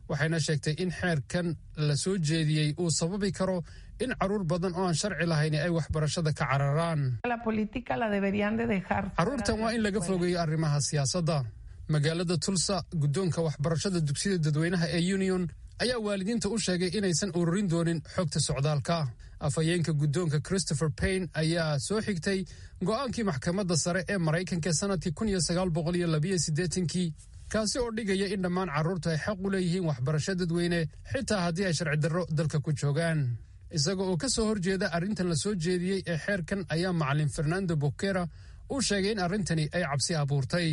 waxayna sheegtay in xeerkan la soo jeediyey uu sababi karo in carruur badan oo aan sharci lahayn ay waxbarashada ka cararaan. Carruurtan waa in laga fogeeyo arrimaha siyaasadda. Magaalada Tulsa, guddoonka waxbarashada dugsiyada dadweynaha ee Union ayaa waalidiinta u sheegay inaysan ururin doonin xogta socdaalka. Afhayeenka guddoonka Christopher Payne ayaa soo xigtay go'aankii maxkamadda sare ee Maraykanka sanadkii 1982 kaasi oo dhigaya in dhammaan carruurta ay xaq u leeyihiin waxbarasho dadweyne xitaa haddii ay sharci darro dalka ku joogaan. Isaga oo ka soo horjeeda arrintan la soo jeediyey ee xeerkan ayaa macallin Fernando Boquera uu sheegay in arrintani ay cabsi abuurtay.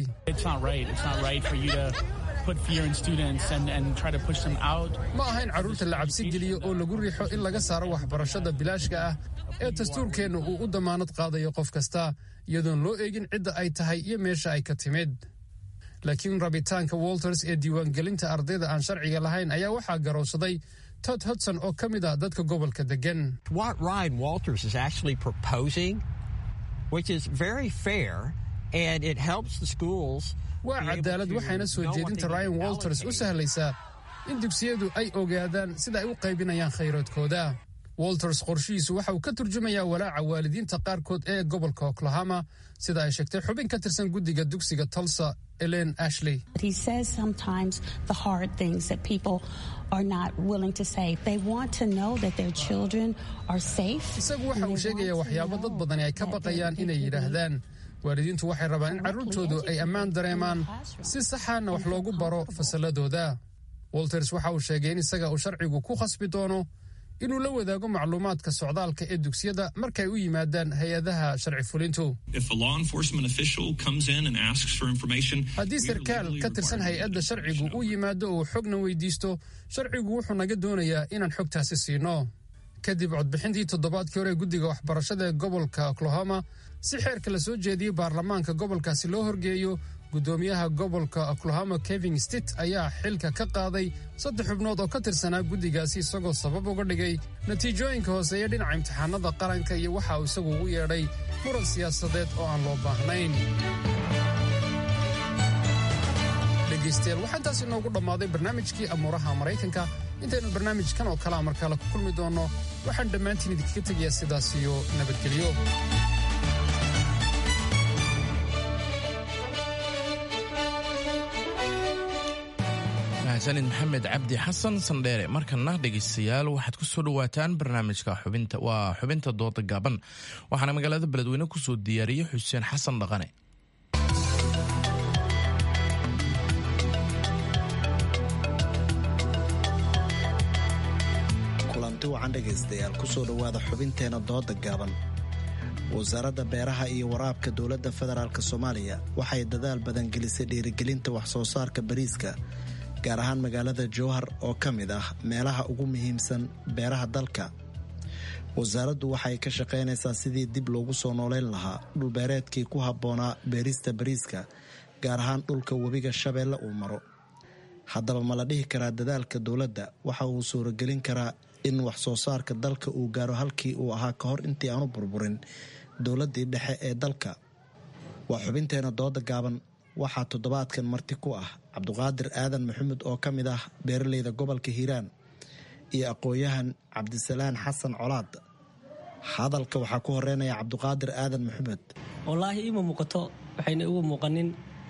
Ma aha in carruurta la cabsi geliyo oo lagu riixo in laga saaro waxbarashada bilaashka ah ee dastuurkeennu uu u damaanad qaadayo qof kasta iyadoon loo eegin cidda ay tahay iyo meesha ay ka timid. Laakiin rabitaanka Walters ee diiwaangelinta ardayda aan sharciga lahayn ayaa waxaa garowsaday Todd Hudson oo ka mid ah dadka gobolka degan. What Ryan Walters is actually proposing, which is very fair, and it helps the schools. Waa cadaalad waxayna soo jeedinta Ryan Walters u sahlaysaa in dugsiyadu ay ogaadaan sida ay u qaybinayaan khayraadkooda. Walters qorshihiisu waxa uu ka turjumayaa walaaca waalidiinta qaarkood ee gobolka Oklahoma sida ay sheegtay xubin ka tirsan guddiga dugsiga Tulsa, Elaine Ashley. He says sometimes the hard things that people are not willing to say. They want to know that their children are safe. Isagu waxa uu sheegayaa waxyaabo dad badani ay ka baqayaan inay yidhaahdaan. Waalidiintu waxay rabaan in carruurtoodu ay ammaan dareemaan si saxaana wax loogu baro fasalladooda. Walters waxa uu sheegay in isaga uu sharcigu ku khasbi doono inuu la wadaago macluumaadka socdaalka ee dugsiyada markay u yimaadaan hay-adaha sharci fulintu. Haddii sarkaal ka tirsan hay-adda sharcigu uu yimaado oo xogna weydiisto, sharcigu wuxuu naga doonayaa inaan xogtaasi siino. Kadib codbixintii toddobaadkii hore guddiga waxbarashada ee gobolka Oklahoma si xeerka la soo jeediyey baarlamaanka gobolkaasi loo horgeeyo, guddoomiyaha gobolka Oklahoma Kevin Stitt ayaa xilka ka qaaday 3 xubnood oo ka tirsanaa guddigaasi isagoo sabab uga dhigay natiijooyinka hooseeya dhinaca imtixaanada qaranka iyo waxa uu isagu ugu yeedhay muran siyaasadeed oo aan loo baahnayn. Dhegaystayaal, waxaa intaas inoogu dhammaaday barnaamijkii amuuraha Maraykanka. Intaynu barnaamijkan oo kale mar kale ku kulmi doonno, waxaan dhammaantiin idinkaga tegayaa sidaas iyo nabadgelyo. mahadsanid maxamed cabdi xasan sandheere. markana dhegaystayaal waxaad ku soo dhawaataan barnaamijka xubinta dooda gaaban, waxaana magaalada beledweyne ku soo diyaariyey xuseen xasan dhaqane. kulanti wacan dhegaystayaal ku soo dhowaada xubinteena dooda gaaban. wasaaradda beeraha iyo waraabka dowladda federaalk Soomaaliya waxay dadaal badan gelisay dhiirigelinta wax soo saarka bariiska, gaar ahaan magaalada Jowhar oo ka mid ah meelaha ugu muhiimsan beeraha dalka. wasaaraddu waxay ka shaqaynaysaa sidii dib loogu soo nooleyn lahaa dhulbeereedkii ku habboonaa beerista bariiska, gaar ahaan dhulka webiga Shabeelle uu maro. haddaba ma la dhihi karaa dadaalka dowladda waxa uu suuragelin karaa in wax soo saarka dalka uu gaaro halkii uu ahaa ka hor intii aanu burburin dowladdii dhexe ee dalka? waa xubinteena dooda gaaban. waxaa toddobaadkan marti ku ah Cabduqaadir Aadan Maxamed oo ka mid ah beeraleyda gobolka Hiiraan iyo aqoon-yahan Cabdisalaan Xasan Colaad. hadalka waxaa ku horeynaya Cabduqaadir Aadan Maxamed. wallaahi ima muuqato, waxayna ugu muuqanin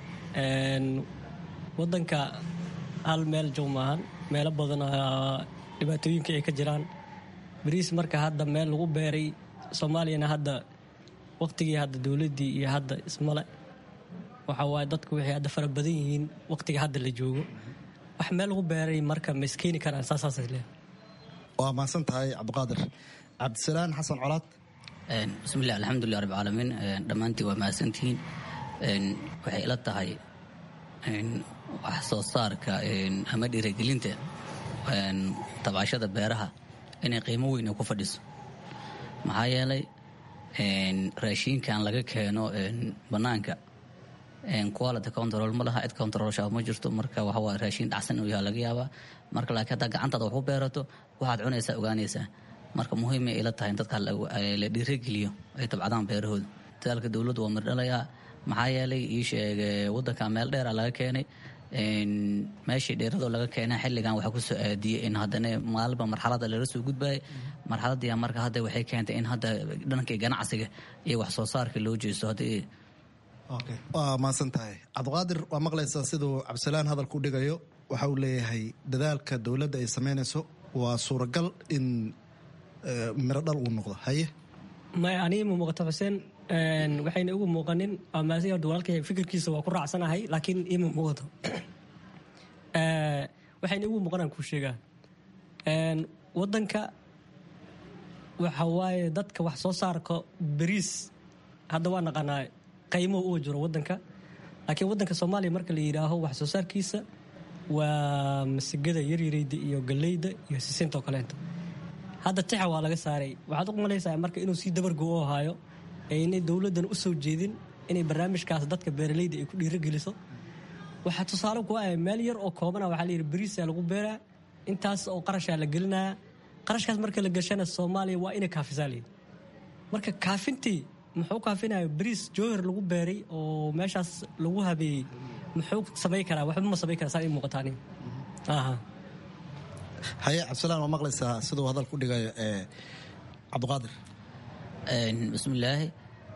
wadanka hal meel joog maahan, meelo badan dhibaatooyinka ay ka jiraan. bariis marka hadda meel lagu beeray Soomaaliyana hadda waqtigii hadda dowladdii iyo hadda ismale, waxa waaye dadku waxay hadda fara badan yihiin waqtiga hadda la joogo. wax meel lagu beeray marka ma iskeeni karaan saasaas leh. waa mahadsan tahay Cabduqaadir. Cabdisalaan Xasan Colaad. bismillaah, alxamdulilah rabbil caalamiin. dhammaantiin waa mahadsantihiin. waxay ila tahay wax soo saarka ama dhiirigelinta tabcashada beeraha inay qiimo weyn ku fadhiso. maxaa yeelay raashinkan laga keeno bannaanka quality control ma laha, cid controlsha ma jirto. marka waxa waa raashin dhacsan oo laga yaabaa. marka laakiin hadda gacantaada wax u beerato waxaad cunaysaa ogaanaysaa. marka muhiim ay ila tahay in dadka la dhiirigeliyo ay tabcadaan beerahooda. dadaalka dowladdu waa mirdhalayaa. maxaa yeelay ii sheegay wadanka meel dheer laga keenay meeshii dheeradoo laga keena xilligan waxaa kusoo aadiyey in haddana maalinba marxalada lala soo gudbayay marxaladii marka hadda waxay keentay in hadda dhankii ganacsiga iyo wax soo saarka loo jeesto haddii waa mahadsan tahay cabdiqaadir waa maqlaysaa siduu cabdisalaan hadalku dhigayo waxa uu leeyahay dadaalka dowladda ay samaynayso waa suuragal in miro dhal uu noqdo haye may aniga ma muuqato xuseen waxayna igu muuqanin amaasiya walaalkay fikirkiisa waa ku raacsanahay laakiin ima muuqato waxayna igu muuqanaan kuu sheegaa wadanka waxa waaye dadka wax soo saarka bariis hadda waa naqaanaa qiimo uu jiro wadanka laakiin wadanka Soomaaliya marka la yiraahdo wax soo saarkiisa waa masigada yaryarida iyo galeyda iyo sisinta oo kaleento hadda tixa waa laga saaray waxaad u malaysaa marka inuu si dabar go oo haayo inay dawladdan u soo jeedin inay barnaamijkaas dadka beeralayda ay ku dhiirigeliso waxa tusaale ku ah meel yar oo koobana waxa la yiri bariis lagu beeraa intaas oo qarash la gelinaa qarashkaas marka la gashana Soomaaliya waa inay kaafisaaliin marka kaafintii muxuu kaafinayaa bariis joohar lagu beeray oo meeshaas lagu habeeyay muxuu sabay karaa waxba ma sabay karaa saa muuqataani haye cabdisalaan waa maqlaysaa siduu hadal ku dhigayo cabdiqaadir bismillaahi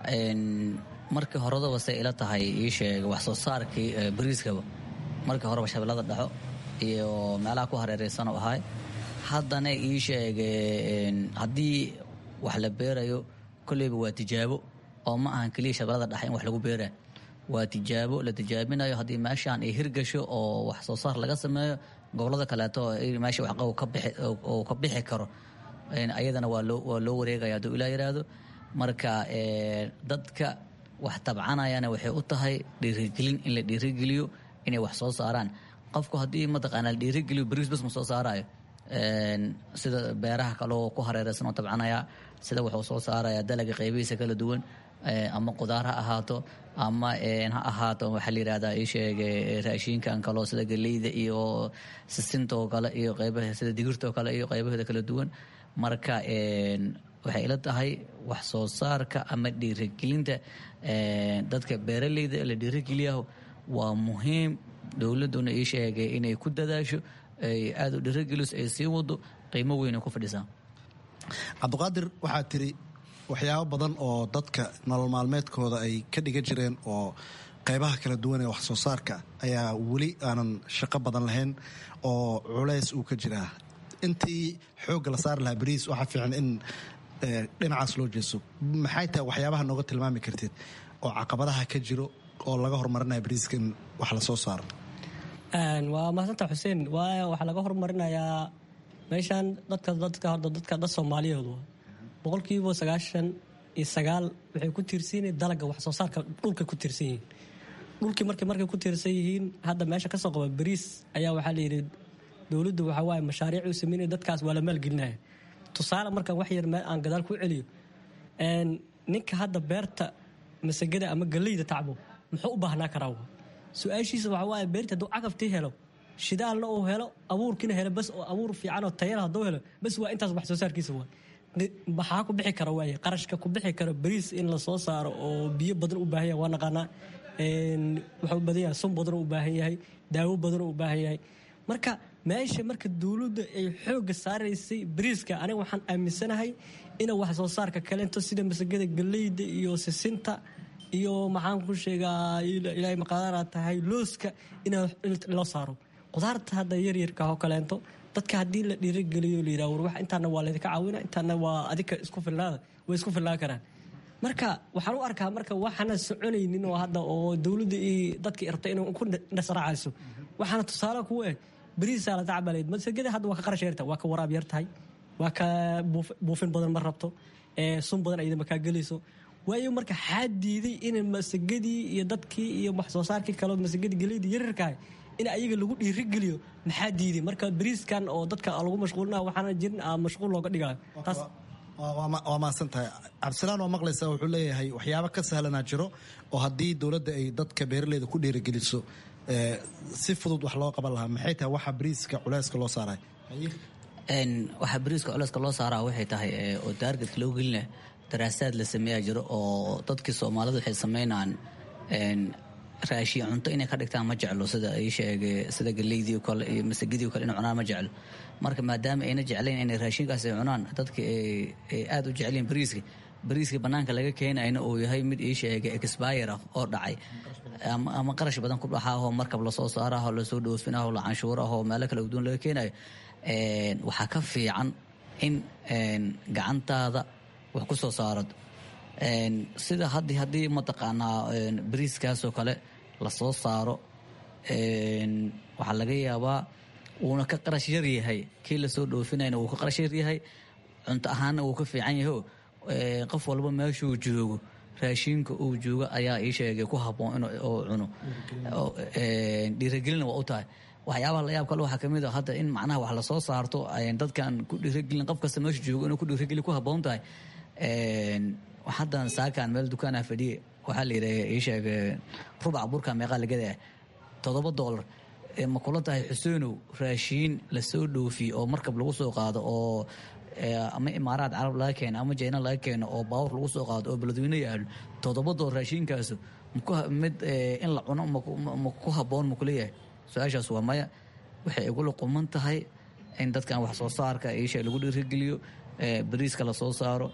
markii horedaba say ila tahay ii sheeg wax soo saarkii bariiskaba markii horeba shabeellada dhaxo iyo meelaha ku hareeraysan oo ahay haddana ii sheeg haddii wax la beerayo kolleyba waa tijaabo oo ma ahan keliya shabeellada dhaxa in wax lagu beeraa waa tijaabo la tijaabinayo haddii meeshaan ay hirgasho oo wax soo saar laga sameeyo gobolada kaleeto meesha wax ka bixi karo ayadana waa loo wareegaya hadduu ilaa yidhaahdo marka dadka wax tabcanayana waxay u tahay dhiirigelin in la dhiirigeliyo inay wax soo saaraan qofku haddii mataqaana la dhiirigeliyo bariis bas ma soo saarayo sida beeraha kaloo ku hareeraysan oo tabcanaya sida wuxuu soo saaraya dalaga qaybihiisa kala duwan ama qudaar ha ahaato ama ha ahaato waxaa la yidhahdaa ii sheeg raashinkan kaloo sida galeyda iyo sisintoo kale iyo qaybaha sida digirtoo kale iyo qaybaheeda kala duwan marka waxay ila tahay wax soo saarka ama dhiirigelinta dadka beeralayda la dhiirigeliyaho waa muhiim dowladduna ii sheegay inay ku dadaasho ay aada u dhiirigeliso ay sii wado qiimo weyn ku fadhisaa cabdiqaadir waxaa tiri waxyaabo badan oo dadka nolol maalmeedkooda ay ka dhigan jireen oo qaybaha kala duwan ee wax soo saarka ayaa weli aanan shaqo badan lahayn oo culays uu ka jiraa intii xoogga la saari lahaa bariis waxaa fiican in dhinacaas loo jeeso maxay tahay waxyaabaha nooga tilmaami kartid oo caqabadaha ka jiro oo laga horumarinaya bariiska in wax la soo saaro waa mahadsantaa xuseen waayo waxaa laga horumarinayaa meeshaan dad Soomaaliyeed boqolkiiba 99 waxay ku tiirsan yihiin dalagga wax soo saarka dhulka ku tiirsan yihiin dhulkii markay ku tiirsan yihiin hadda meesha ka soo qaba bariis ayaa waxaa la yiri dawladdu waxa waaye mashaariic u sameeyay dadkaas waa la maalgelinaya tusaale markaan wax yar aan gadaal ku celiyo ninka hadda beerta masagada ama galeyda tacbo muxuu u baahnaa karaa su'aashiisa waxa waaye beerta duu caqabtii helo shidaalna uu helo abuurkiina helo bas oo abuur fiican oo tayo haduu helo bas waa intaas wax soo saarkiisa waa maxaa ku bixi kara waaye qarashka ku bixi kara bariis in la soo saaro oo biyo badan u baahan yahay waa naqaanaa wuxuu badan yahay sun badan u baahan yahay daawo badan u baahan yahay marka meesha marka dawladda ay xoogga saaraysay bariiska aniga waxaan aaminsanahay in wax soo saarka kaleento sida masagada galeyda iyo sisinta iyo maxaan ku sheegaa ilaahay maqaadara tahay looska in loo saaro qudaarta hadda yaryarka oo kaleento dadka haddii la dhiirigeliyo la yidhaha war wax intaana waa laydinka caawina intaana waa adika isku fillaada way isku fillaan karaan marka waxaan u arkaa marka waxaana soconaynin oo hadda oo dawladda iyo dadka rabta inay ku nasraacayso waxaana tusaale ku eg bariisaa la tacbaleed masagada hadda waa ka qarash yarta waa ka waraab yar tahay waa ka buufin badan ma rabto sun badan ayada makaa gelayso waayo marka xadiiday in masagadii iyo dadkii iyo wax soo saarkii kale masagadii galeydii yararkaay in ayaga lagu dhiirigeliyo maxaa diiday marka bariiskan oo dadka lagu mashquulina waxaana jirin mashquul looga dhigayo taas waa mahadsan tahay cabdisalaan waa maqlaysaa wuxuu leeyahay waxyaabo ka sahlanaa jiro oo haddii dowladda ay dadka beeraleyda ku dhiirigeliso si fudud wax loo qaban lahaa maxay tahay waxa bariiska culeyska loo saaray waxa bariiska culeyska loo saaraa waxay tahay oo taarget loo gelina daraasaad la sameeyaa jiro oo dadkii Soomaalida waxay sameynaan raashin cunto inay ka dhigtaan ma jeclo, sida ay sheegay sida galeydii kale iyo masagidii kale inay cunaan ma jeclo. marka maadaama ayna jeclayn inay raashinkaas ay cunaan, dadka ay aad u jecleen bariiska banaanka laga keenayna uu yahay mid ii sheegay expire ah oo dhacay ama qarash badan ku dhaxaa markab la soo saaraho la soo dhoofinaho la canshuuraho meelo kala duwan laga keenayo, waxaa ka fiican in gacantaada wax ku soo saarad. sida haddii mataqaanaa bariiskaasoo kale la soo saaro, waxaa laga yaabaa uuna ka qarash yar yahay, kii lasoo dhoofinayna wuu ka qarash yar yahay, cunto ahaanna wuu ka fiican yahay. qof walba meeshuu joogo raashinka uu joogo ayaa ii sheegay ku habboon inuu cuno, dhiirigelina waa u tahay. waxyaabaha la yaab kale waxaa kamid a hadda in macnaha wax lasoo saarto dadkan ku dhiirigelin, qof kasta meeshu joogo inuu ku dhiirigeli ku habboon tahay. haddan saakaan meel dukaanaa fadhiye, waxaa la yidhaha ii sheegay rubac burka meeqaa lagadaah $7. ma kula tahay xuseenow raashiin lasoo dhoofiye oo markab lagu soo qaado oo ama imaaraad carab laga keeno ama jeyna laga keeno oo baawur lagu soo qaado oo beledweyne yaalo $7 raashiinkaasu mid in la cuno ma ku habboon ma kuleeyahay? su-aashaas waa maya. waxay igula quman tahay in dadkan wax soo saarka iisha lagu dhiirigeliyo, bariiska la soo saaro,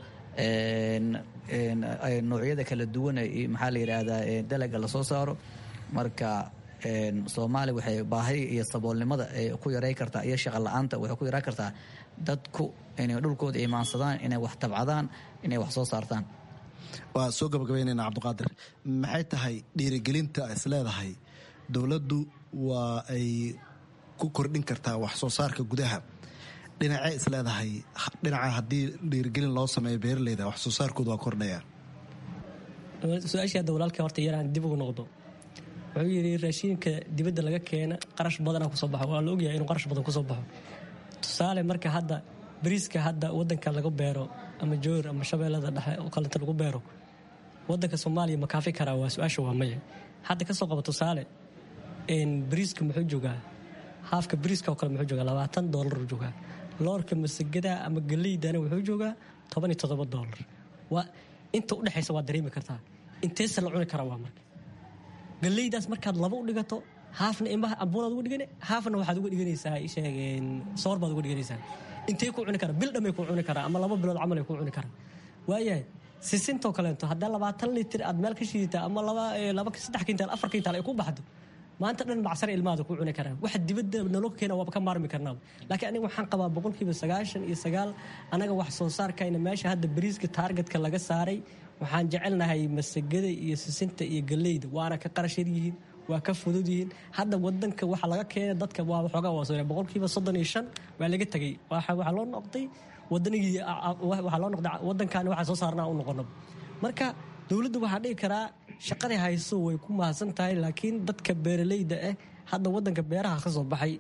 noocyada kala duwan maxaa la yidhaahdaa dalaga la soo saaro. marka soomaaliya waxay baahi iyo saboolnimada ku yaray kartaa iyo shaqo la-aanta waxay ku yaraa kartaa dadku inay dhulkooda imaansadaan, inay wax tabcadaan, inay wax soo saartaan. waa soo gabagabaynayna cabdiqaadir, maxay tahay dhiirigelinta is leedahay dowladdu waa ay ku kordhin kartaa wax soo saarka gudaha? dhinacee is leedahay dhinaca haddii dhiirigelin loo sameeyo beeraleyda wax soo saarkooda waa kordhaya? su-aashii hadda walaalka horta yaraan dib ugu noqdo, wuxuu yidhi raashiinka dibadda laga keena qarash badana kusoo baxo. waa la ogyahay inuu qarash badan kusoo baxo. tusaale marka hadda bariiska hadda wadanka laga beero ama joor ama shabeellada dhexe oo kalenta lagu beero, wadanka Soomaaliya ma kaafi karaa? waa su-aasha waa maya. hadda kasoo qabo tusaale, bariiska muxuu joogaa, haafka bariiska oo kale muxuu joogaa $20 joogaa. loorka masagada ama galeydana wuxuu joogaa $17. waa inta u dhexaysa waa dareemi kartaa inteesa la cuni karaa. waa marka galeydaas markaad laba u dhigato, haafna imaha ambuulaad uga dhigane, haafna waxaad uga dhiganaysaa sheegeen soor baad uga dhiganaysaa. intee ku cuni karaa? bil dhamay ku cuni karaa ama 2 bilood camal ay ku cuni karaa. waayahay sisintoo kaleento haddaa 20 litir aad meel ka shiidataa ama 3 kintaal 4 kintaal ay ku baxdo, maanta dhan macsar ilmaada ku cuni karaan. waxa dibadda nolol keena waa ka maarmi karnaa. laakiin aniga waxaan qabaa 99% anaga wax soo saarkayna meesha hadda bariiska targetka laga saaray, waxaan jecelnahay masagada iyo sisinta iyo galeyda, waana ka qarashad yihiin, waa ka fudud yihiin. hadda wadanka waxa laga keenay dadka waa waxoogaa waasoo 35% waa laga tagay. waxa loo noqday wadanigii, waxa loo noqday wadankan waxa soo saarnaa u noqono. marka dawladdu waxaa dhihi karaa shaqadii hayso way ku mahadsan tahay, laakiin dadka beeraleyda hadda wadanka beeraha ka soo baxay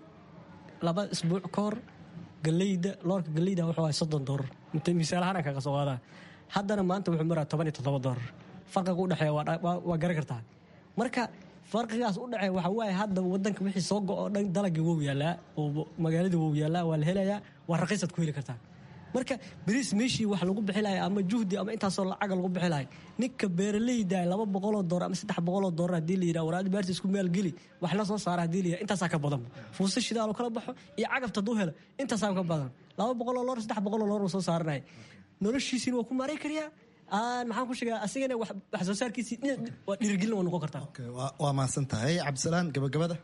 2 isbuuc ka hor galeyda, loorka galeyda wuxuu ahaa $30. inta misaal ahaan kaga soo waadaa, haddana maanta wuxuu maraa $17. farqiga u dhexeeya waa garan kartaa. marka farqigaas u dhexeeya waxa waaye hadda wadanka wixii soo go'o dhan dalagii wuu yaalaa oo magaalada wuu yaalaa, waa la helayaa, waa raqiisad ku heli kartaa. marka bariis meeshii wax lagu bixilaya ama juhdi ama intaasoo lacaga lagu bixilaya, ninka beeraleyda $200 ama $300 haddii la yidhaha waraadi beerta isku meel geli wax la soo saara haddii la yidhaha intaasaa ka badan. fuusta shidaal oo kala baxo iyo cagafta hadduu helo intaasaa ka badan. $200 $300 soo saaranaya, noloshiisiina waa ku maaray kariyaa. maxaan ku sheegaa asigana wax soo saarkiisii waa dhiirigelin waa noqon kartaa. waa mahadsan tahay cabdisalaan. gabagabada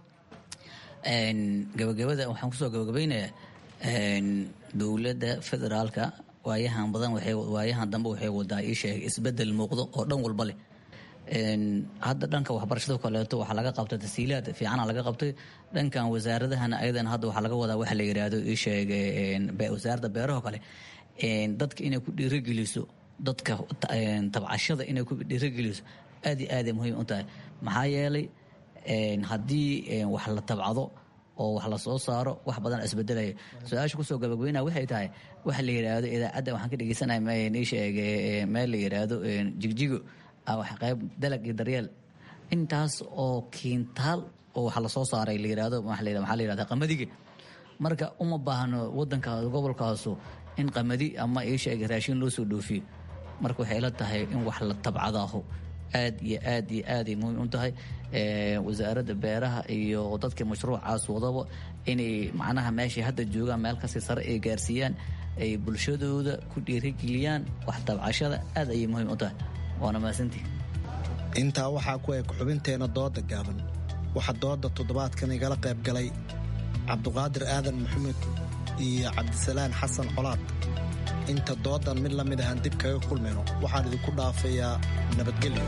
waxaan kusoo gabagabaynayaa dowladda federaalka waayahan dambe waxay wadaa ii sheegay isbedel muuqdo oo dhan walba leh. hadda dhanka waxbarashada kaleeto waxaa laga qabtay tasiilaad fiicana laga qabtay. dhankan wasaaradahana ayadan hadda waxaa laga wadaa waxa la yidhaahdo ii sheegay wasaaradda beeraha kale, dadka inay ku dhiirigeliso, dadka tabcashada inay ku dhiirigeliso aad iyo aad ay muhiim u tahay. maxaa yeelay haddii wax la tabcado oo wax la soo saaro wax badan isbedelaya. su-aasha kusoo gabagabeynaa waxay tahay waxa la yidhaahdo idaacadda waxaan ka dhegeysanaya ii sheegay meel la yidhaahdo jigjigo wax qayb dalag iyo daryeel, intaas oo kiintaal oo wax la soo saaray la yidhaahdo maxaa la yidhahdaa qamadiga. marka uma baahno wadanka gobolkaasu in qamadi ama ii sheegay raashin loo soo dhoofiyo. marka waxay ila tahay in wax la tabcadaaho aad iyo aad iyo aaday muhiim u tahay wasaaradda beeraha iyo dadka mashruucaas wadaba inay macnaha meeshay hadda joogaan meel kasii sare ay gaarsiiyaan ay bulshadooda ku dhiirigeliyaan wax tabcashada aad ayay muhiim u tahay waana mahadsantihi intaa waxaa ku eg xubinteena dooda gaaban waxaa dooda toddobaadkan igala qayb galay cabduqaadir aadan maxamuud iyo cabdisalaan xasan colaad inta doodan mid la mid ahaan dib kaga kulmayno waxaan idinku dhaafayaa nabadgelyo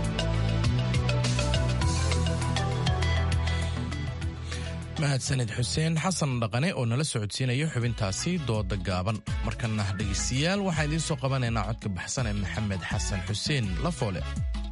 mahadsanid xuseen xasan dhaqane oo nala socodsiinaya xubintaasi dooda gaaban markana dhegaystayaal waxaan idiin soo qabanaynaa codka baxsan ee maxamed xasan xuseen lafoole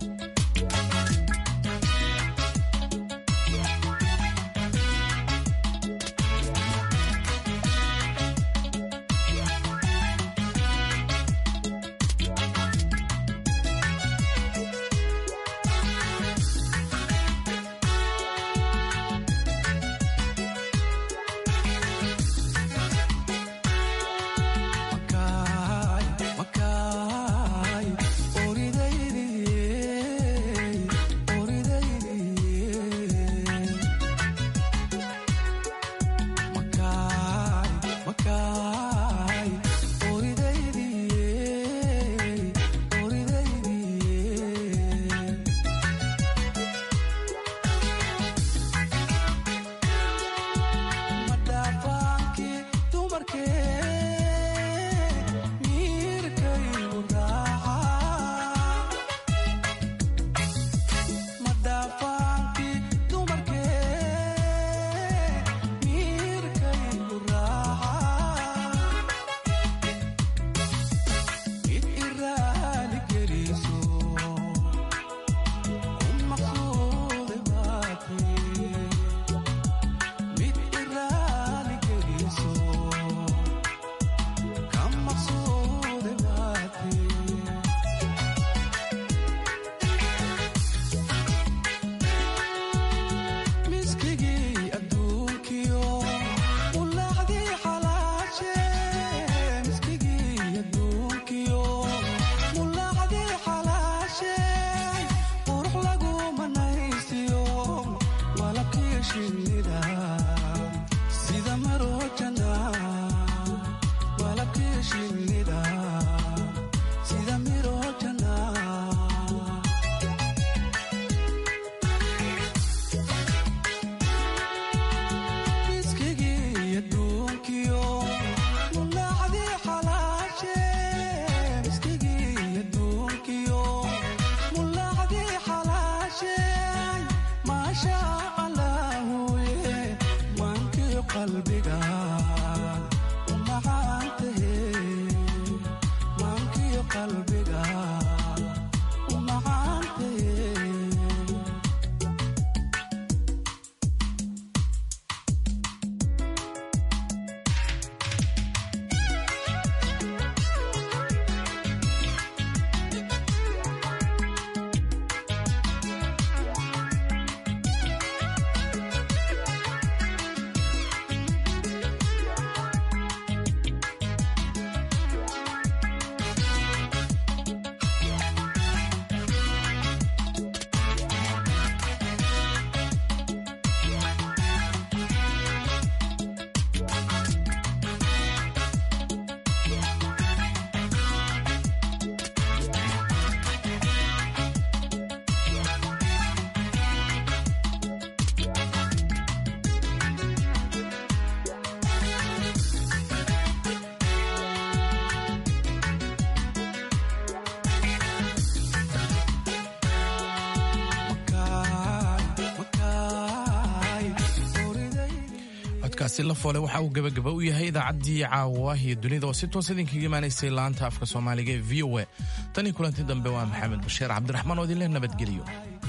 kaasi la foole waxa uu gabagaba u yahay idaacaddii caawahiyo dunida oo si toos idinkaga imaanaysay laanta afka soomaaliga ee v o a tan iyo kulanti dambe waa maxamed bashiir cabdiraxmaan oo idinleh nabadgeliyo